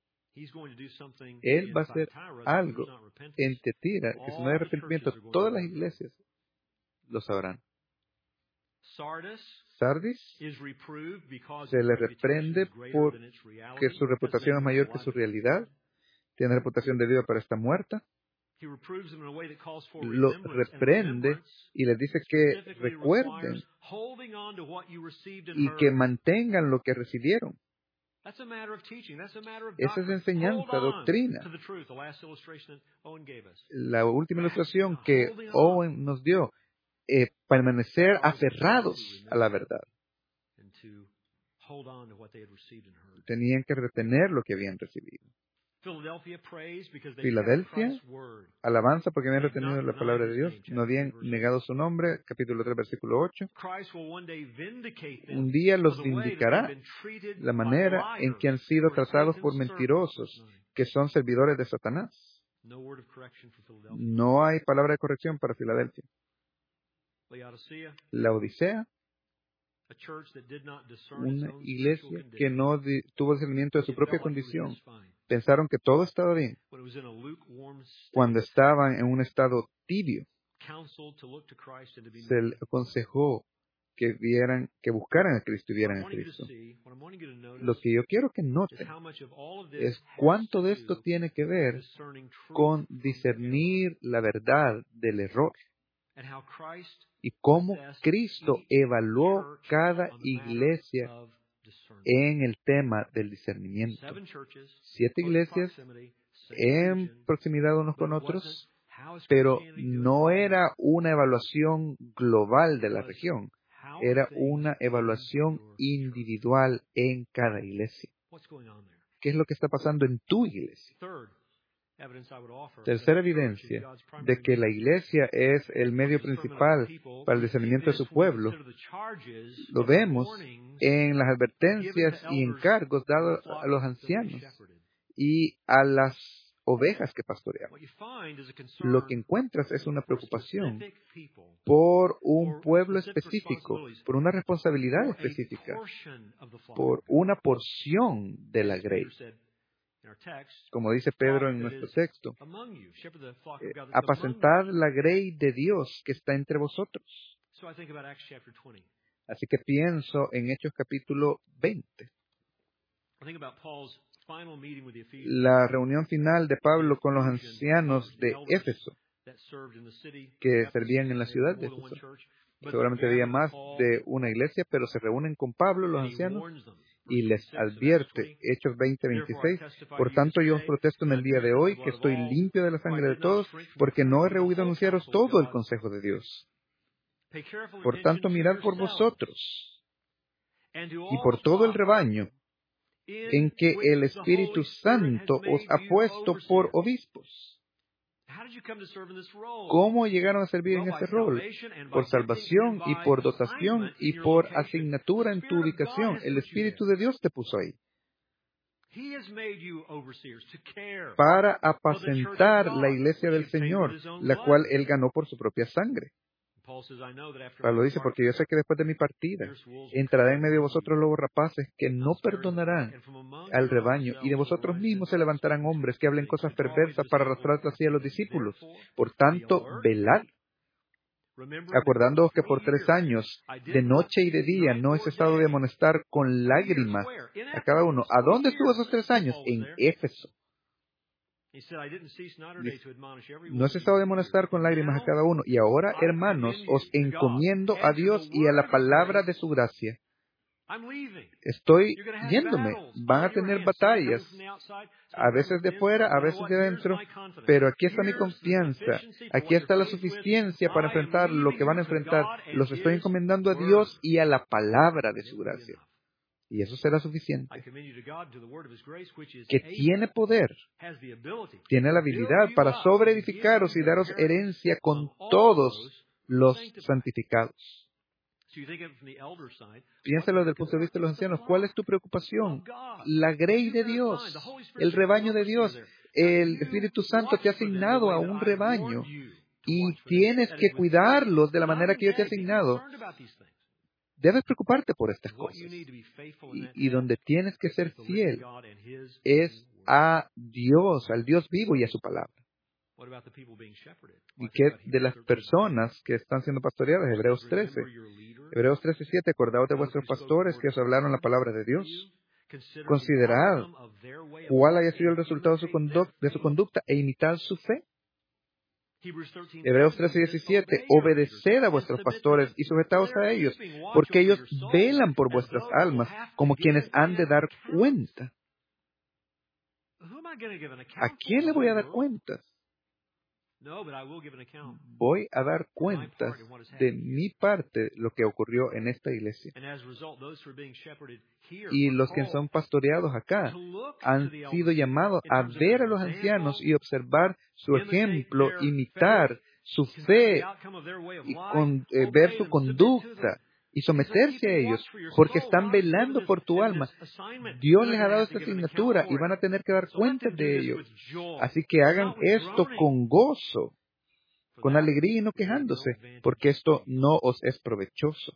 Él va a hacer algo en Tiatira, que si no hay arrepentimiento, todas las iglesias lo sabrán. Sardis se le reprende porque su reputación es mayor que su realidad. Tiene reputación debido para esta muerta. Lo reprende y les dice que recuerden y que mantengan lo que recibieron. Esa es enseñanza, doctrina. La última ilustración que Owen nos dio, eh, permanecer aferrados a la verdad. Tenían que retener lo que habían recibido. Filadelfia, alabanza porque habían retenido la palabra de Dios, no habían negado su nombre, capítulo tres, versículo ocho. Un día los vindicará la manera en que han sido tratados por mentirosos, que son servidores de Satanás. No hay palabra de corrección para Filadelfia. La Odisea, una iglesia que no di- tuvo discernimiento de su propia condición. Pensaron que todo estaba bien cuando estaban en un estado tibio. Se les aconsejó que vieran, que buscaran a Cristo y vieran a Cristo. Lo que yo quiero que noten es cuánto de esto tiene que ver con discernir la verdad del error y cómo Cristo evaluó cada iglesia en el tema del discernimiento. Siete iglesias en proximidad unos con otros, pero no era una evaluación global de la región, era una evaluación individual en cada iglesia. ¿Qué es lo que está pasando en tu iglesia? Tercera evidencia de que la iglesia es el medio principal para el discernimiento de su pueblo, lo vemos en las advertencias y encargos dados a los ancianos y a las ovejas que pastoreaban. Lo que encuentras es una preocupación por un pueblo específico, por una responsabilidad específica, por una porción de la grey. Como dice Pedro en nuestro texto, eh, apacentad la grey de Dios que está entre vosotros. Así que pienso en Hechos capítulo veinte. La reunión final de Pablo con los ancianos de Éfeso, que servían en la ciudad de Éfeso. Seguramente había más de una iglesia, pero se reúnen con Pablo, los ancianos, y les advierte, Hechos veinte veintiséis, por tanto yo os protesto en el día de hoy que estoy limpio de la sangre de todos, porque no he rehuido anunciaros todo el consejo de Dios. Por tanto, mirad por vosotros y por todo el rebaño en que el Espíritu Santo os ha puesto por obispos. ¿Cómo llegaron a servir en ese rol? Por salvación y por dotación y por asignatura en tu ubicación. El Espíritu de Dios te puso ahí para apacentar la iglesia del Señor, la cual Él ganó por su propia sangre. Pablo dice, porque yo sé que después de mi partida entrará en medio de vosotros lobos rapaces que no perdonarán al rebaño, y de vosotros mismos se levantarán hombres que hablen cosas perversas para arrastrar tras sí a los discípulos. Por tanto, velad, acordándoos que por tres años, de noche y de día, no he cesado de amonestar con lágrimas a cada uno. ¿A dónde estuvo esos tres años? En Éfeso. No he cesado de amonestar con lágrimas a cada uno. Y ahora, hermanos, os encomiendo a Dios y a la palabra de su gracia. Estoy yéndome. Van a tener batallas, a veces de fuera, a veces de dentro, pero aquí está mi confianza. Aquí está la suficiencia para enfrentar lo que van a enfrentar. Los estoy encomendando a Dios y a la palabra de su gracia. Y eso será suficiente. Que tiene poder, tiene la habilidad para sobreedificaros y daros herencia con todos los santificados. Piénsalo desde el punto de vista de los ancianos. ¿Cuál es tu preocupación? La grey de Dios, el rebaño de Dios. El Espíritu Santo te ha asignado a un rebaño y tienes que cuidarlos de la manera que yo te he asignado. Debes preocuparte por estas cosas. Y, y donde tienes que ser fiel es a Dios, al Dios vivo y a su palabra. ¿Y qué de las personas que están siendo pastoreadas? Hebreos trece. Hebreos trece, siete. Acordaos de vuestros pastores que os hablaron la palabra de Dios. Considerad cuál haya sido el resultado de su, conduc- de su conducta e imitad su fe. Hebreos trece, diecisiete. Obedeced a vuestros pastores y sujetaos a ellos, porque ellos velan por vuestras almas como quienes han de dar cuenta. ¿A quién le voy a dar cuentas? Voy a dar cuentas de mi parte lo que ocurrió en esta iglesia. Y los que son pastoreados acá han sido llamados a ver a los ancianos y observar su ejemplo, imitar su fe y con, eh, ver su conducta y someterse a ellos, porque están velando por tu alma. Dios les ha dado esta asignatura y van a tener que dar cuenta de ello. Así que hagan esto con gozo, con alegría y no quejándose, porque esto no os es provechoso.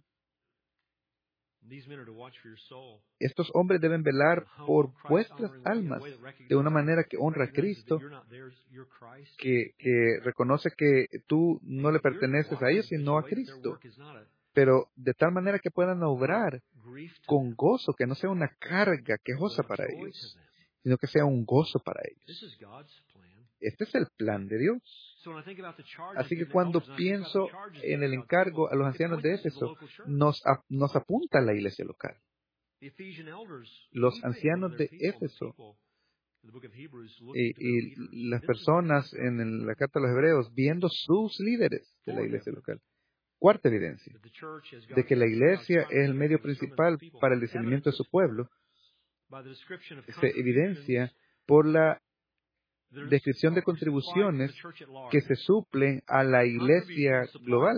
Estos hombres deben velar por vuestras almas de una manera que honra a Cristo, que, que reconoce que tú no le perteneces a ellos, sino a Cristo, pero de tal manera que puedan obrar con gozo, que no sea una carga quejosa para ellos, sino que sea un gozo para ellos. Este es el plan de Dios. Así que cuando pienso en el encargo a los ancianos de Éfeso, nos, nos apunta a la iglesia local. Los ancianos de Éfeso y, y las personas en la carta a los Hebreos viendo sus líderes de la iglesia local. Cuarta evidencia de que la iglesia es el medio principal para el discernimiento de su pueblo se evidencia por la descripción de contribuciones que se suplen a la iglesia global.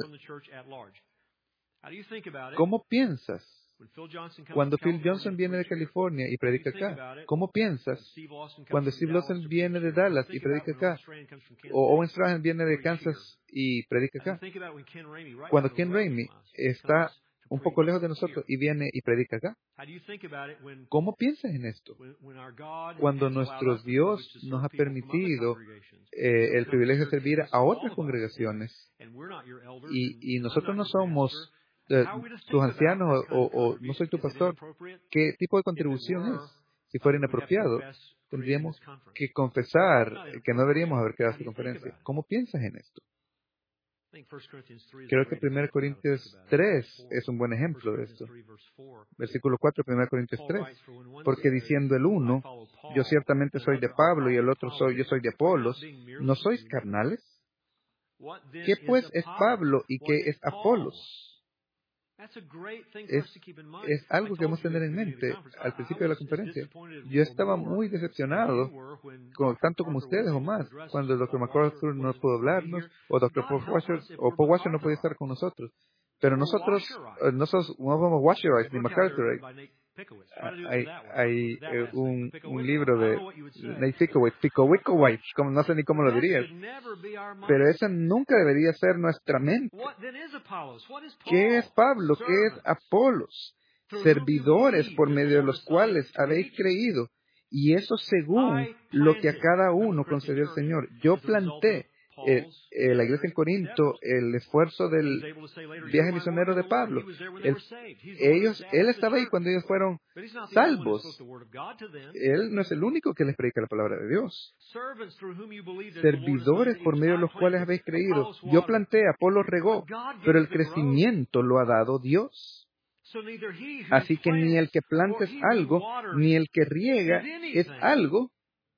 ¿Cómo piensas cuando Phil Johnson viene de California y predica acá? ¿Cómo piensas cuando Steve Lawson viene de Dallas y predica acá? O Owen Strahan viene de Kansas y predica acá. Cuando Ken Ramey está un poco lejos de nosotros y viene y predica acá. ¿Cómo piensas en esto? Cuando nuestro Dios nos ha permitido eh, el privilegio de servir a otras congregaciones y, y nosotros no somos eh, tus ancianos o, o, o no soy tu pastor, ¿qué tipo de contribución es? Si fuera inapropiado, tendríamos que confesar que no deberíamos haber quedado a esta conferencia. ¿Cómo piensas en esto? Creo que primera Corintios tres es un buen ejemplo de esto. Versículo cuatro, primera Corintios tres. Porque diciendo el uno, yo ciertamente soy de Pablo y el otro soy, yo soy de Apolos, ¿no sois carnales? ¿Qué pues es Pablo y qué es Apolos? Es, es algo que debemos tener en mente al principio de la conferencia. Yo estaba muy decepcionado, con, tanto como ustedes o más, cuando el doctor MacArthur no pudo hablarnos, o doctor Paul Washer, o Paul Washer no podía estar con nosotros. Pero nosotros, eh, nosotros no somos Washerites ni MacArthur. Hay, hay eh, un, un libro de Nate Pickowicz, Pickowicz, como no sé ni cómo lo dirías, pero esa nunca debería ser nuestra mente. ¿Qué es Pablo? ¿Qué es Apolos? Servidores por medio de los cuales habéis creído, y eso según lo que a cada uno concedió el Señor. Yo planté eh, eh, la iglesia en Corinto, el esfuerzo del viaje misionero de Pablo. El, ellos, él estaba ahí cuando ellos fueron salvos. Él no es el único que les predica la palabra de Dios. Servidores por medio de los cuales habéis creído. Yo planté, Apolo regó, pero el crecimiento lo ha dado Dios. Así que ni el que planta es algo, ni el que riega es algo,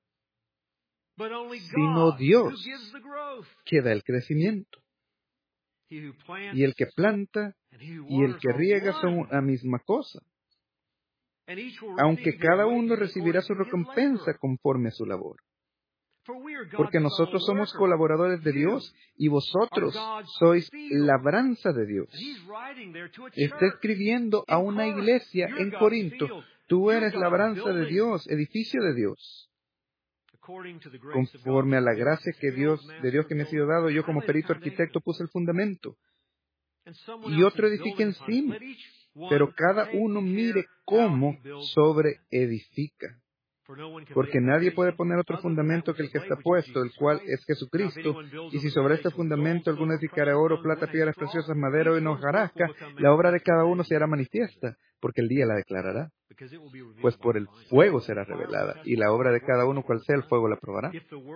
sino Dios que da el crecimiento. Y el que planta y el que riega son la misma cosa, aunque cada uno recibirá su recompensa conforme a su labor. Porque nosotros somos colaboradores de Dios y vosotros sois labranza de Dios. Está escribiendo a una iglesia en Corinto: tú eres labranza de Dios, edificio de Dios. Conforme a la gracia que Dios, de Dios que me ha sido dado, yo como perito arquitecto puse el fundamento, y otro edifica encima, pero cada uno mire cómo sobre edifica. Porque nadie puede poner otro fundamento que el que está puesto, el cual es Jesucristo. Y si sobre este fundamento alguno edificara oro, plata, piedras preciosas, madera o hojarasca, la obra de cada uno se hará manifiesta, porque el día la declarará. Pues por el fuego será revelada, y la obra de cada uno, cual sea, el fuego la probará.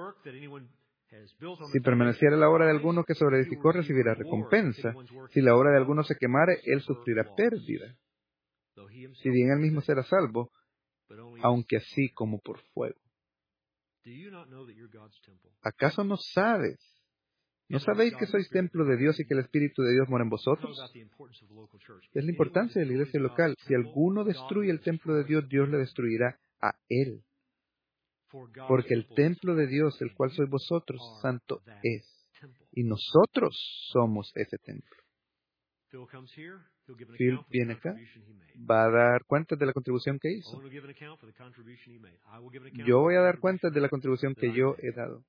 Si permaneciera la obra de alguno que sobreedificó, recibirá recompensa. Si la obra de alguno se quemare, él sufrirá pérdida. Si bien él mismo será salvo, aunque así como por fuego. ¿Acaso no sabes? ¿No sabéis que sois templo de Dios y que el Espíritu de Dios mora en vosotros? Es la importancia de la iglesia local. Si alguno destruye el templo de Dios, Dios le destruirá a él. Porque el templo de Dios, el cual sois vosotros, santo es. Y nosotros somos ese templo. Phil viene acá, va a dar cuentas de la contribución que hizo. Yo voy a dar cuentas de la contribución que yo he dado.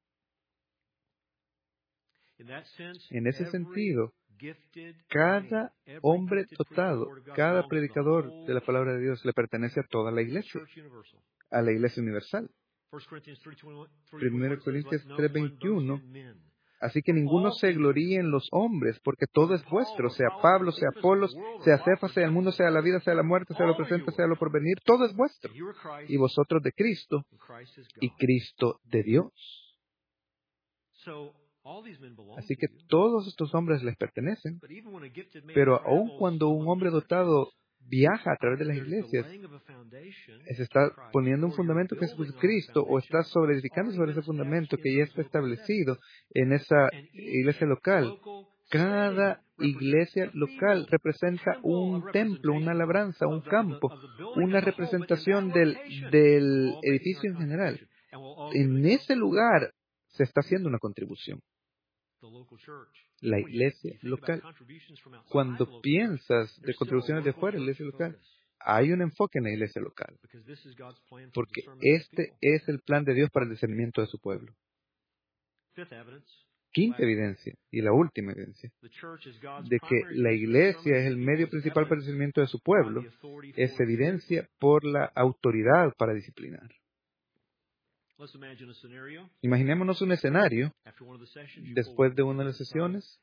En ese sentido, cada hombre dotado, cada predicador de la palabra de Dios le pertenece a toda la iglesia, a la iglesia universal. primera Corintios tres veintiuno. Así que ninguno se gloríe en los hombres, porque todo es vuestro, sea Pablo, sea Apolos, sea Cefas, sea el mundo, sea la vida, sea la muerte, sea lo presente, sea lo porvenir, todo es vuestro. Y vosotros de Cristo, y Cristo de Dios. Así que todos estos hombres les pertenecen, pero aun cuando un hombre dotado viaja a través de las iglesias, se está poniendo un fundamento que es Jesucristo, o está sobreedificando sobre ese fundamento que ya está establecido en esa iglesia local. Cada iglesia local representa un templo, una labranza, un campo, una representación del, del edificio en general. En ese lugar se está haciendo una contribución. La iglesia local. Cuando piensas de contribuciones de fuera de la iglesia local, hay un enfoque en la iglesia local, porque este es el plan de Dios para el discernimiento de su pueblo. Quinta evidencia, y la última evidencia, de que la iglesia es el medio principal para el discernimiento de su pueblo, es evidencia por la autoridad para disciplinar. Imaginémonos un escenario después de una de las sesiones.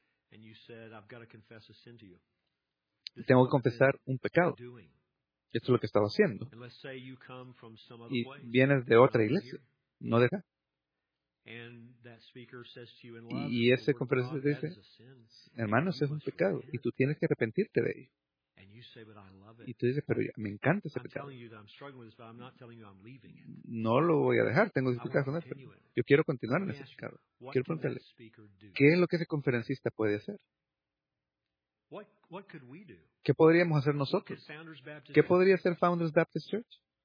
Tengo que confesar un pecado. Esto es lo que estaba haciendo. Y vienes de otra iglesia, no de acá. Y ese conferencista te dice, hermano, ese es un pecado y tú tienes que arrepentirte de ello. Y tú dices, pero ya, me encanta ese pecado. No lo voy a dejar, tengo dificultades con él, pero yo quiero continuar en ese pecado. Quiero preguntarle, ¿qué es lo que ese conferencista puede hacer? ¿Qué podríamos hacer nosotros? ¿Qué podría hacer Founders Baptist Church?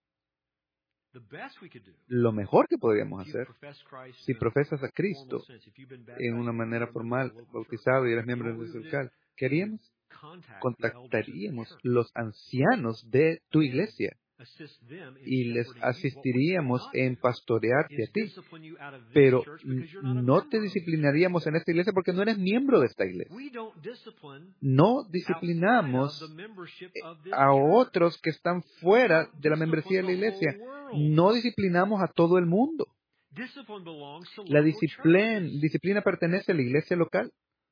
Lo mejor que podríamos hacer, si profesas a Cristo en una manera formal, bautizado y eres miembro de la iglesia local, ¿qué haríamos? Contactaríamos los ancianos de tu iglesia y les asistiríamos en pastorearte a ti. Pero no te disciplinaríamos en esta iglesia porque no eres miembro de esta iglesia. No disciplinamos a otros que están fuera de la membresía de la iglesia. No disciplinamos a todo el mundo. La disciplina, disciplina pertenece a la iglesia local.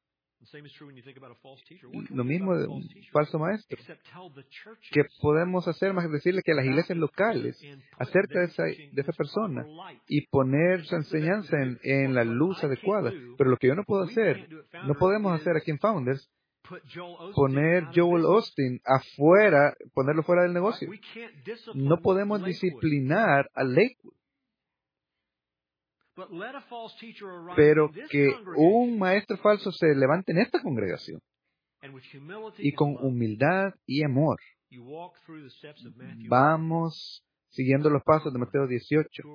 Lo mismo de un falso maestro. ¿Qué podemos hacer más que decirle que a las iglesias locales acerca de esa, de esa persona y poner su enseñanza en, en la luz adecuada? Pero lo que yo no puedo hacer, no podemos hacer aquí en Founders, poner Joel Osteen afuera, ponerlo fuera del negocio. No podemos disciplinar a Lakewood. Pero que un maestro falso se levante en esta congregación y con humildad y amor vamos siguiendo los pasos de Mateo dieciocho.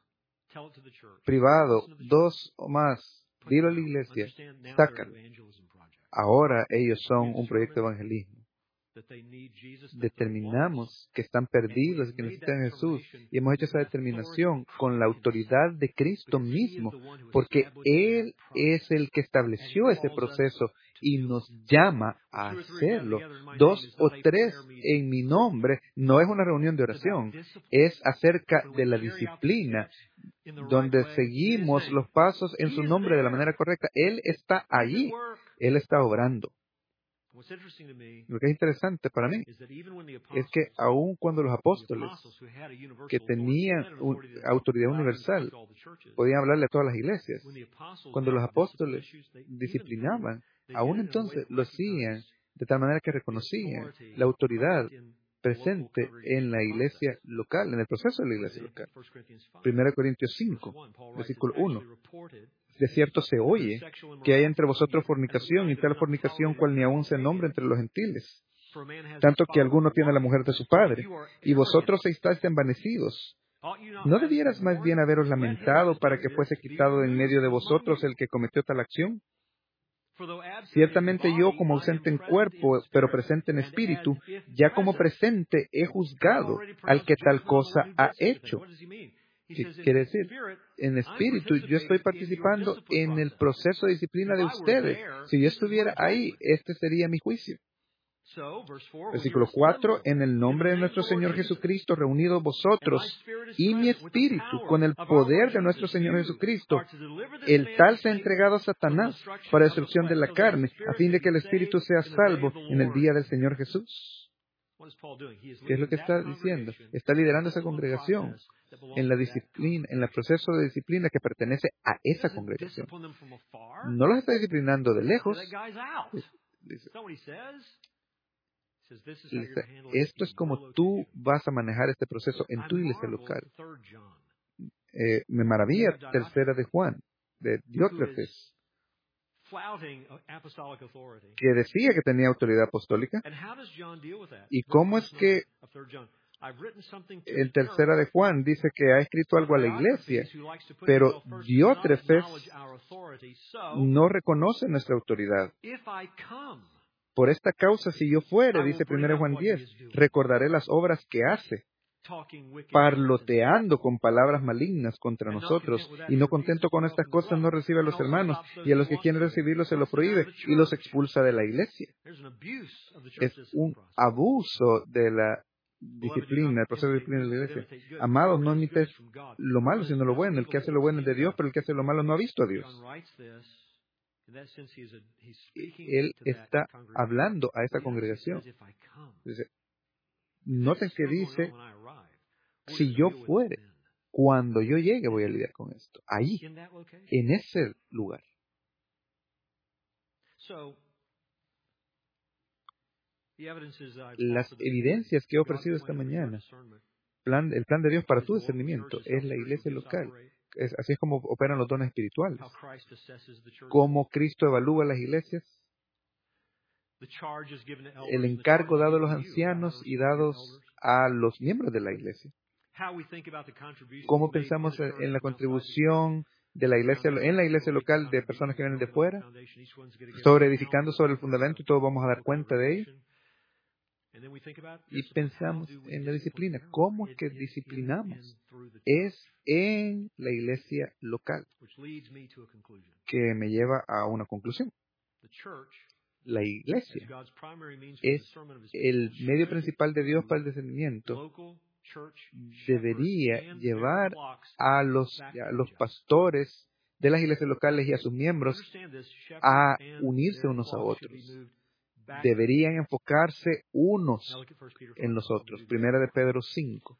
Privado, dos o más, dilo a la iglesia, sácalo. Ahora ellos son un proyecto de evangelismo. Determinamos que están perdidos y que necesitan a Jesús. Y hemos hecho esa determinación con la autoridad de Cristo mismo, porque Él es el que estableció ese proceso y nos llama a hacerlo. Dos o tres en mi nombre no es una reunión de oración, es acerca de la disciplina, donde seguimos los pasos en su nombre de la manera correcta. Él está allí, Él está obrando. Lo que es interesante para mí es que aun cuando los apóstoles, que tenían un, autoridad universal, podían hablarle a todas las iglesias, cuando los apóstoles disciplinaban, aún entonces lo hacían de tal manera que reconocían la autoridad presente en la iglesia local, en el proceso de la iglesia local. Primera Corintios cinco, versículo uno. De cierto se oye que hay entre vosotros fornicación, y tal fornicación cual ni aún se nombra entre los gentiles, tanto que alguno tiene la mujer de su padre, y vosotros estáis envanecidos. ¿No debieras más bien haberos lamentado para que fuese quitado de en medio de vosotros el que cometió tal acción? Ciertamente yo, como ausente en cuerpo, pero presente en espíritu, ya como presente he juzgado al que tal cosa ha hecho. ¿Qué quiere decir? En espíritu, yo estoy participando en el proceso de disciplina de ustedes. Si yo estuviera ahí, este sería mi juicio. Versículo cuatro. En el nombre de nuestro Señor Jesucristo, reunidos vosotros y mi espíritu con el poder de nuestro Señor Jesucristo, el tal se ha entregado a Satanás para destrucción de la carne, a fin de que el espíritu sea salvo en el día del Señor Jesús. ¿Qué es lo que está diciendo? Está liderando esa congregación en la disciplina, en el proceso de disciplina que pertenece a esa congregación. No los está disciplinando de lejos. Dice, dice, esto es como tú vas a manejar este proceso en tu iglesia local. Eh, me maravilla tercera de Juan, de Diótrefes, que decía que tenía autoridad apostólica. ¿Y cómo es que en tercera de Juan dice que ha escrito algo a la iglesia, pero Diótrefes no reconoce nuestra autoridad? Por esta causa, si yo fuere, dice primera de Juan diez, recordaré las obras que hace, parloteando con palabras malignas contra nosotros, y no contento con estas cosas no recibe a los hermanos, y a los que quieren recibirlos se los prohíbe y los expulsa de la iglesia. Es un abuso de la disciplina, el proceso de disciplina de la iglesia. Amados, no imites lo malo, sino lo bueno. El que hace lo bueno es de Dios, pero el que hace lo malo no ha visto a Dios. Él está hablando a esta congregación. Dice, noten que dice, si yo fuere. Cuando yo llegue voy a lidiar con esto. Ahí, en ese lugar. Las evidencias que he ofrecido esta mañana, plan, el plan de Dios para tu discernimiento, es la iglesia local. Es, así es como operan los dones espirituales. Cómo Cristo evalúa las iglesias. El encargo dado a los ancianos y dados a los miembros de la iglesia. Cómo pensamos en la contribución de la iglesia, en la iglesia local de personas que vienen de fuera, sobre edificando sobre el fundamento, y todos vamos a dar cuenta de ello. Y pensamos en la disciplina. ¿Cómo es que disciplinamos? Es en la iglesia local, que me lleva a una conclusión. La iglesia es el medio principal de Dios para el discernimiento. Debería llevar a los, a los pastores de las iglesias locales y a sus miembros a unirse unos a otros. Deberían enfocarse unos en los otros. Primera de Pedro cinco.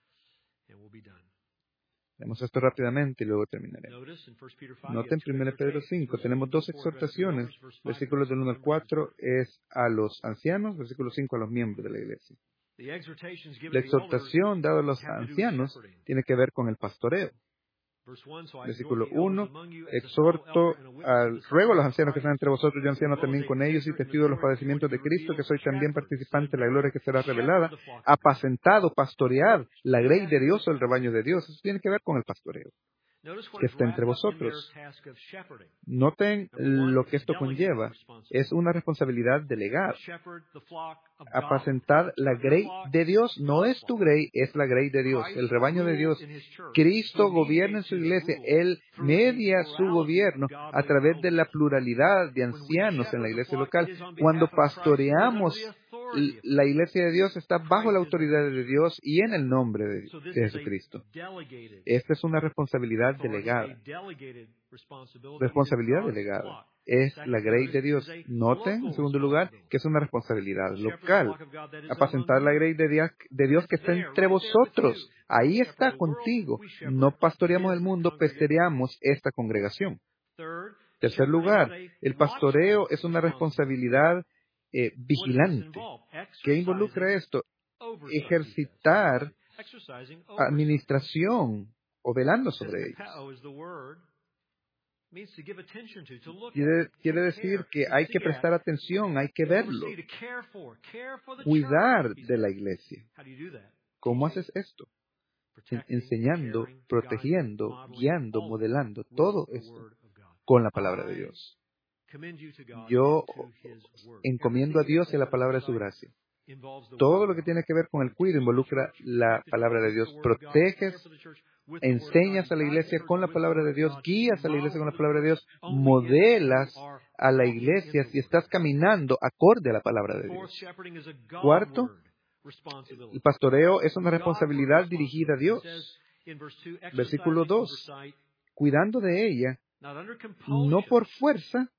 Vemos esto rápidamente y luego terminaremos. Noten en Primera de Pedro cinco, tenemos dos exhortaciones. Versículos del uno al cuatro es a los ancianos, versículo cinco a los miembros de la iglesia. La exhortación dada a los ancianos tiene que ver con el pastoreo. Versículo uno, exhorto, al, ruego a los ancianos que están entre vosotros, yo anciano también con ellos y testigo de los padecimientos de Cristo, que soy también participante de la gloria que será revelada, apacentado, pastoread la grey de Dios o el rebaño de Dios. Eso tiene que ver con el pastoreo que está entre vosotros. Noten lo que esto conlleva. Es una responsabilidad delegada. Apacentar la grey de Dios. No es tu grey, es la grey de Dios, el rebaño de Dios. Cristo gobierna en su iglesia. Él media su gobierno a través de la pluralidad de ancianos en la iglesia local. Cuando pastoreamos, la iglesia de Dios está bajo la autoridad de Dios y en el nombre de, de Jesucristo. Esta es una responsabilidad delegada. Responsabilidad delegada. Es la grey de Dios. Noten, en segundo lugar, que es una responsabilidad local. Apacentar la grey de Dios, de Dios que está entre vosotros. Ahí está contigo. No pastoreamos el mundo, pastoreamos esta congregación. Tercer lugar, el pastoreo es una responsabilidad Eh, vigilante. ¿Qué involucra esto? Ejercitar administración o velando sobre ellos. Quiere, quiere decir que hay que prestar atención, hay que verlo. Cuidar de la iglesia. ¿Cómo haces esto? Enseñando, protegiendo, guiando, modelando, todo esto con la palabra de Dios. Yo encomiendo a Dios y a la palabra de su gracia. Todo lo que tiene que ver con el cuidado involucra la palabra de Dios. Proteges, enseñas a la iglesia con la palabra de Dios, guías a la iglesia con la palabra de Dios, modelas a la iglesia si estás caminando acorde a la palabra de Dios. Cuarto, el pastoreo es una responsabilidad dirigida a Dios. Versículo dos, cuidando de ella, no por fuerza,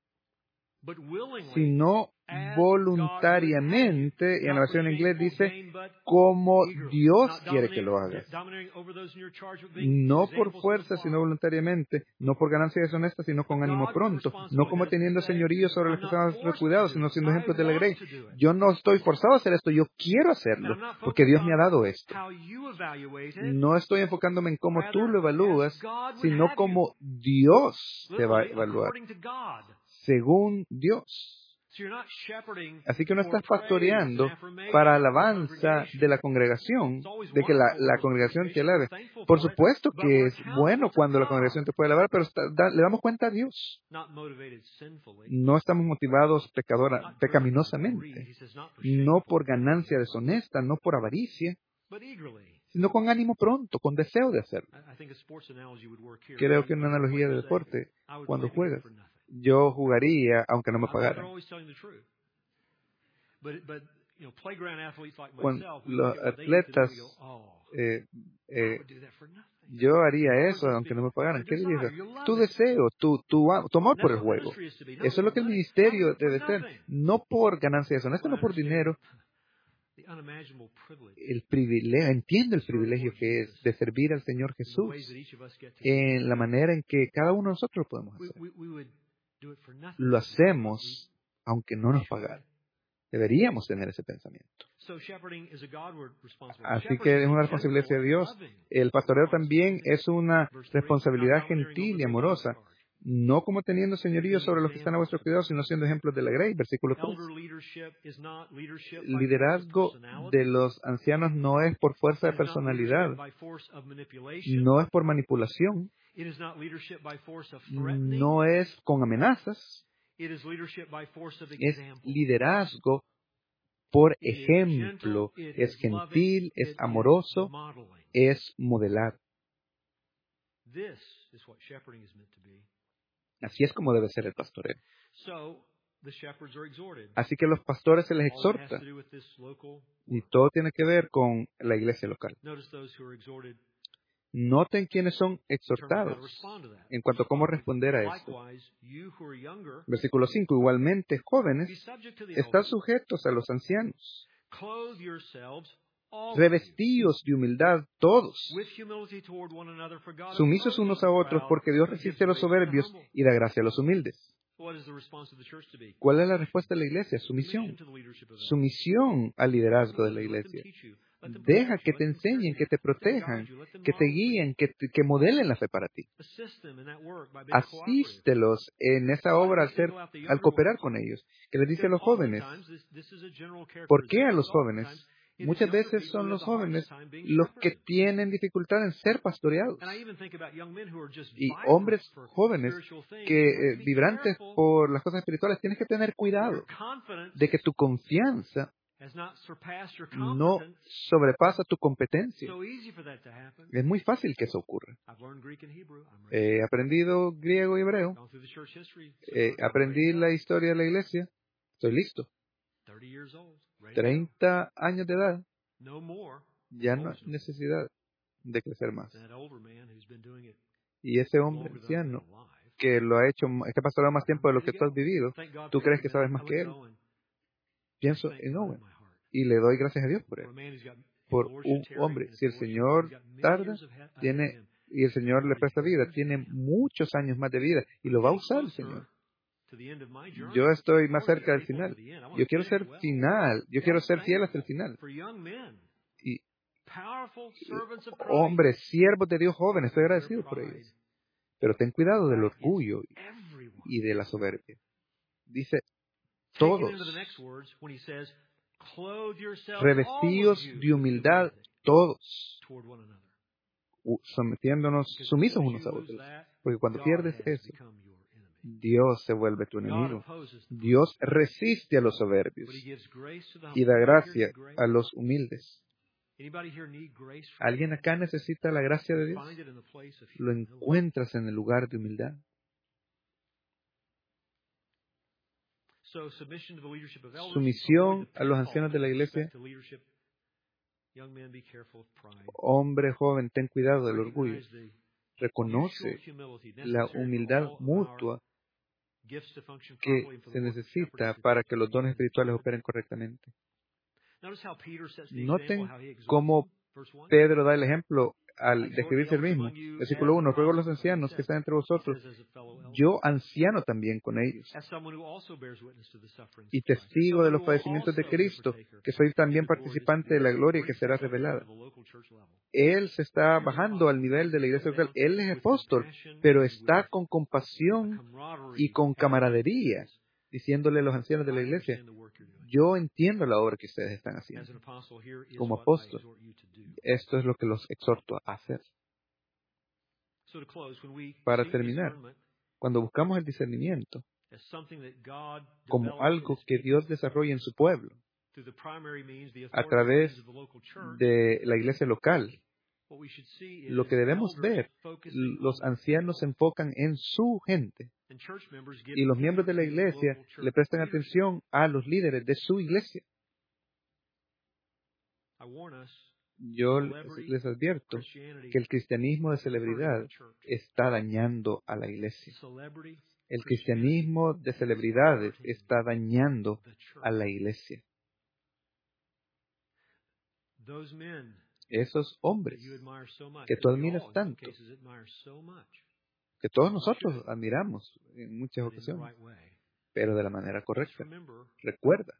sino voluntariamente, y en la versión en inglés dice, como Dios quiere que lo hagas. No por fuerza, sino voluntariamente, no por ganancia deshonesta, sino con ánimo pronto, no como teniendo señorío sobre los que están cuidados, sino siendo ejemplos de la grey. Yo no estoy forzado a hacer esto, yo quiero hacerlo, porque Dios me ha dado esto. No estoy enfocándome en cómo tú lo evalúas, sino cómo Dios te va a evaluar, según Dios. Así que no estás pastoreando para alabanza de la congregación, de que la, la congregación te alabe. Por supuesto que es bueno cuando la congregación te puede alabar, pero está, da, le damos cuenta a Dios. No estamos motivados pecadora, pecaminosamente, no por ganancia deshonesta, no por avaricia, sino con ánimo pronto, con deseo de hacerlo. Creo que una analogía de deporte, cuando juegas, yo jugaría aunque no me pagaran. Cuando los atletas, eh, eh, yo haría eso aunque no me pagaran. ¿Qué dices? Tu deseo, tu, tu, tu amor por el juego. Eso es lo que el ministerio debe ser. No por ganancia deshonesta, no por dinero, el privilegio, entiendo el privilegio que es de servir al Señor Jesús en la manera en que cada uno de nosotros lo podemos hacer. Lo hacemos aunque no nos pagaran. Deberíamos tener ese pensamiento. Así que es una responsabilidad de Dios. El pastoreo también es una responsabilidad gentil y amorosa, no como teniendo señorío sobre los que están a vuestro cuidado, sino siendo ejemplos de la grey. Versículo tres. Liderazgo de los ancianos no es por fuerza de personalidad, no es por manipulación, no es con amenazas, es liderazgo por ejemplo, es gentil, es amoroso, es modelar. Así es como debe ser el pastoreo. Así que a los pastores se les exhorta, y todo tiene que ver con la iglesia local. Noten quiénes son exhortados en cuanto a cómo responder a esto. Versículo cinco. Igualmente, jóvenes, están sujetos a los ancianos. Revestidos de humildad todos, sumisos unos a otros, porque Dios resiste a los soberbios y da gracia a los humildes. ¿Cuál es la respuesta de la iglesia? Sumisión. Sumisión al liderazgo de la iglesia. Deja que te enseñen, que te protejan, que te guíen, que, te, que modelen la fe para ti. Asístelos en esa obra al, ser, al cooperar con ellos. Que les dice a los jóvenes. ¿Por qué a los jóvenes? Muchas veces son los jóvenes los que tienen dificultad en ser pastoreados. Y hombres jóvenes que eh, vibrantes por las cosas espirituales, tienes que tener cuidado de que tu confianza no sobrepasa tu competencia. Es muy fácil que eso ocurra. He aprendido griego y hebreo. Eh, aprendí la historia de la iglesia. Estoy listo. treinta años de edad. Ya no hay necesidad de crecer más. Y ese hombre anciano que lo ha hecho, que ha pasado más tiempo de lo que tú has vivido, tú crees que sabes más que él. Pienso en Owen y le doy gracias a Dios por él. Por un hombre, si el Señor tarda, tiene y el Señor le presta vida, tiene muchos años más de vida y lo va a usar el Señor. Yo estoy más cerca del final. Yo quiero ser final. Yo quiero ser fiel hasta el final. Y hombres, siervos de Dios jóvenes, estoy agradecido por ellos. Pero ten cuidado del orgullo y de la soberbia. Dice todos, revestidos de humildad todos, sometiéndonos, sumisos unos a otros. Porque cuando pierdes eso, Dios se vuelve tu enemigo. Dios resiste a los soberbios y da gracia a los humildes. ¿Alguien acá necesita la gracia de Dios? Lo encuentras en el lugar de humildad. Sumisión a los ancianos de la iglesia. Hombre joven, ten cuidado del orgullo. Reconoce la humildad mutua que se necesita para que los dones espirituales operen correctamente. Noten cómo Pedro da el ejemplo al describirse el mismo. Versículo uno, ruego a los ancianos que están entre vosotros, yo anciano también con ellos, y testigo de los padecimientos de Cristo, que soy también participante de la gloria que será revelada. Él se está bajando al nivel de la iglesia local. Él es apóstol, pero está con compasión y con camaradería, diciéndole a los ancianos de la iglesia, yo entiendo la obra que ustedes están haciendo. Como apóstol, esto es lo que los exhorto a hacer. Para terminar, cuando buscamos el discernimiento como algo que Dios desarrolla en su pueblo, a través de la iglesia local, lo que debemos ver, los ancianos se enfocan en su gente. Y los miembros de la iglesia le prestan atención a los líderes de su iglesia. Yo les advierto que el cristianismo de celebridad está dañando a la iglesia. El cristianismo de celebridades está dañando a la iglesia. Esos hombres que tú admiras tanto, que todos nosotros admiramos en muchas ocasiones, pero de la manera correcta. Recuerda,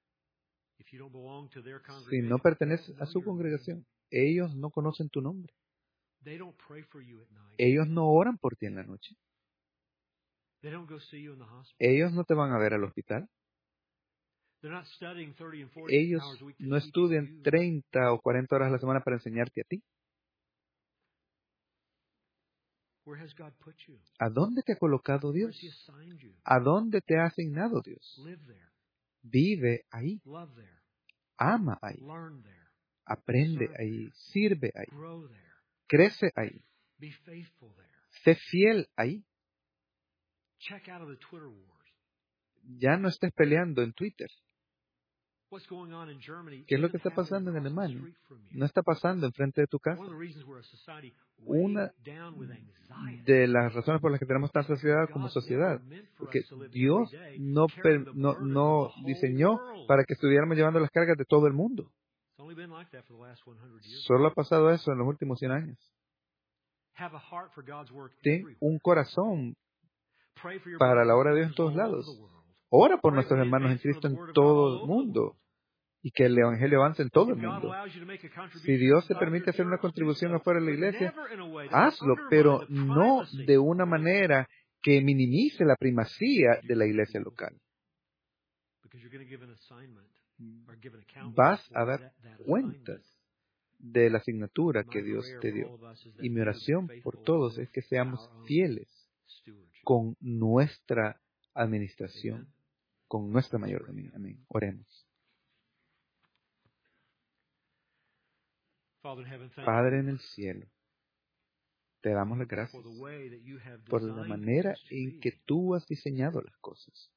si no perteneces a su congregación, ellos no conocen tu nombre. Ellos no oran por ti en la noche. Ellos no te van a ver al hospital. Ellos no estudian treinta o cuarenta horas a la semana para enseñarte a ti. ¿A dónde te ha colocado Dios? ¿A dónde te ha asignado Dios? Vive ahí. Ama ahí. Aprende ahí. Sirve ahí. Crece ahí. Sé fiel ahí. Ya no estés peleando en Twitter. ¿Qué es lo que está pasando en Alemania? No está pasando enfrente de tu casa. Una de las razones por las que tenemos tanta sociedad como sociedad, porque Dios no, per, no, no diseñó para que estuviéramos llevando las cargas de todo el mundo. Solo ha pasado eso en los últimos cien años. Ten un corazón para la obra de Dios en todos lados. Ora por nuestros hermanos en Cristo en todo el mundo y que el Evangelio avance en todo el mundo. Si Dios te permite hacer una contribución afuera de la iglesia, hazlo, pero no de una manera que minimice la primacía de la iglesia local. Vas a dar cuentas de la asignatura que Dios te dio. Y mi oración por todos es que seamos fieles con nuestra administración, con nuestra mayordomía. Amén. Oremos. Padre en el cielo, te damos las gracias por la manera en que tú has diseñado las cosas.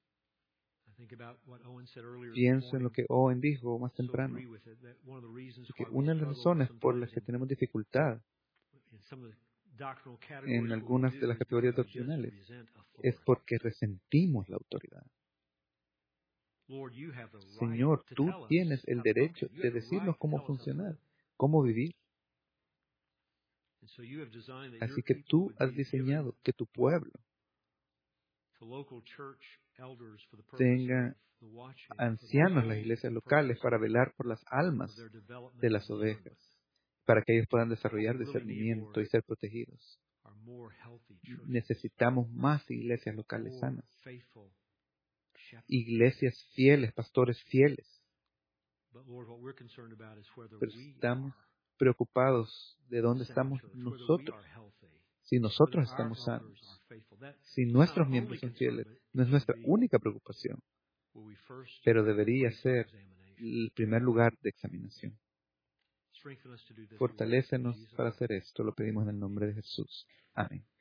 Pienso en lo que Owen dijo más temprano, que una de las razones por las que tenemos dificultad en algunas de las categorías doctrinales es porque resentimos la autoridad. Señor, tú tienes el derecho de decirnos cómo funcionar, cómo vivir. Así que tú has diseñado que tu pueblo tenga ancianos en las iglesias locales para velar por las almas de las ovejas, para que ellos puedan desarrollar discernimiento y ser protegidos. Necesitamos más iglesias locales sanas, iglesias fieles, pastores fieles. Pero estamos preocupados de dónde estamos nosotros. Si nosotros estamos sanos, si nuestros miembros son fieles, no es nuestra única preocupación, pero debería ser el primer lugar de examinación. Fortalécenos para hacer esto, lo pedimos en el nombre de Jesús. Amén.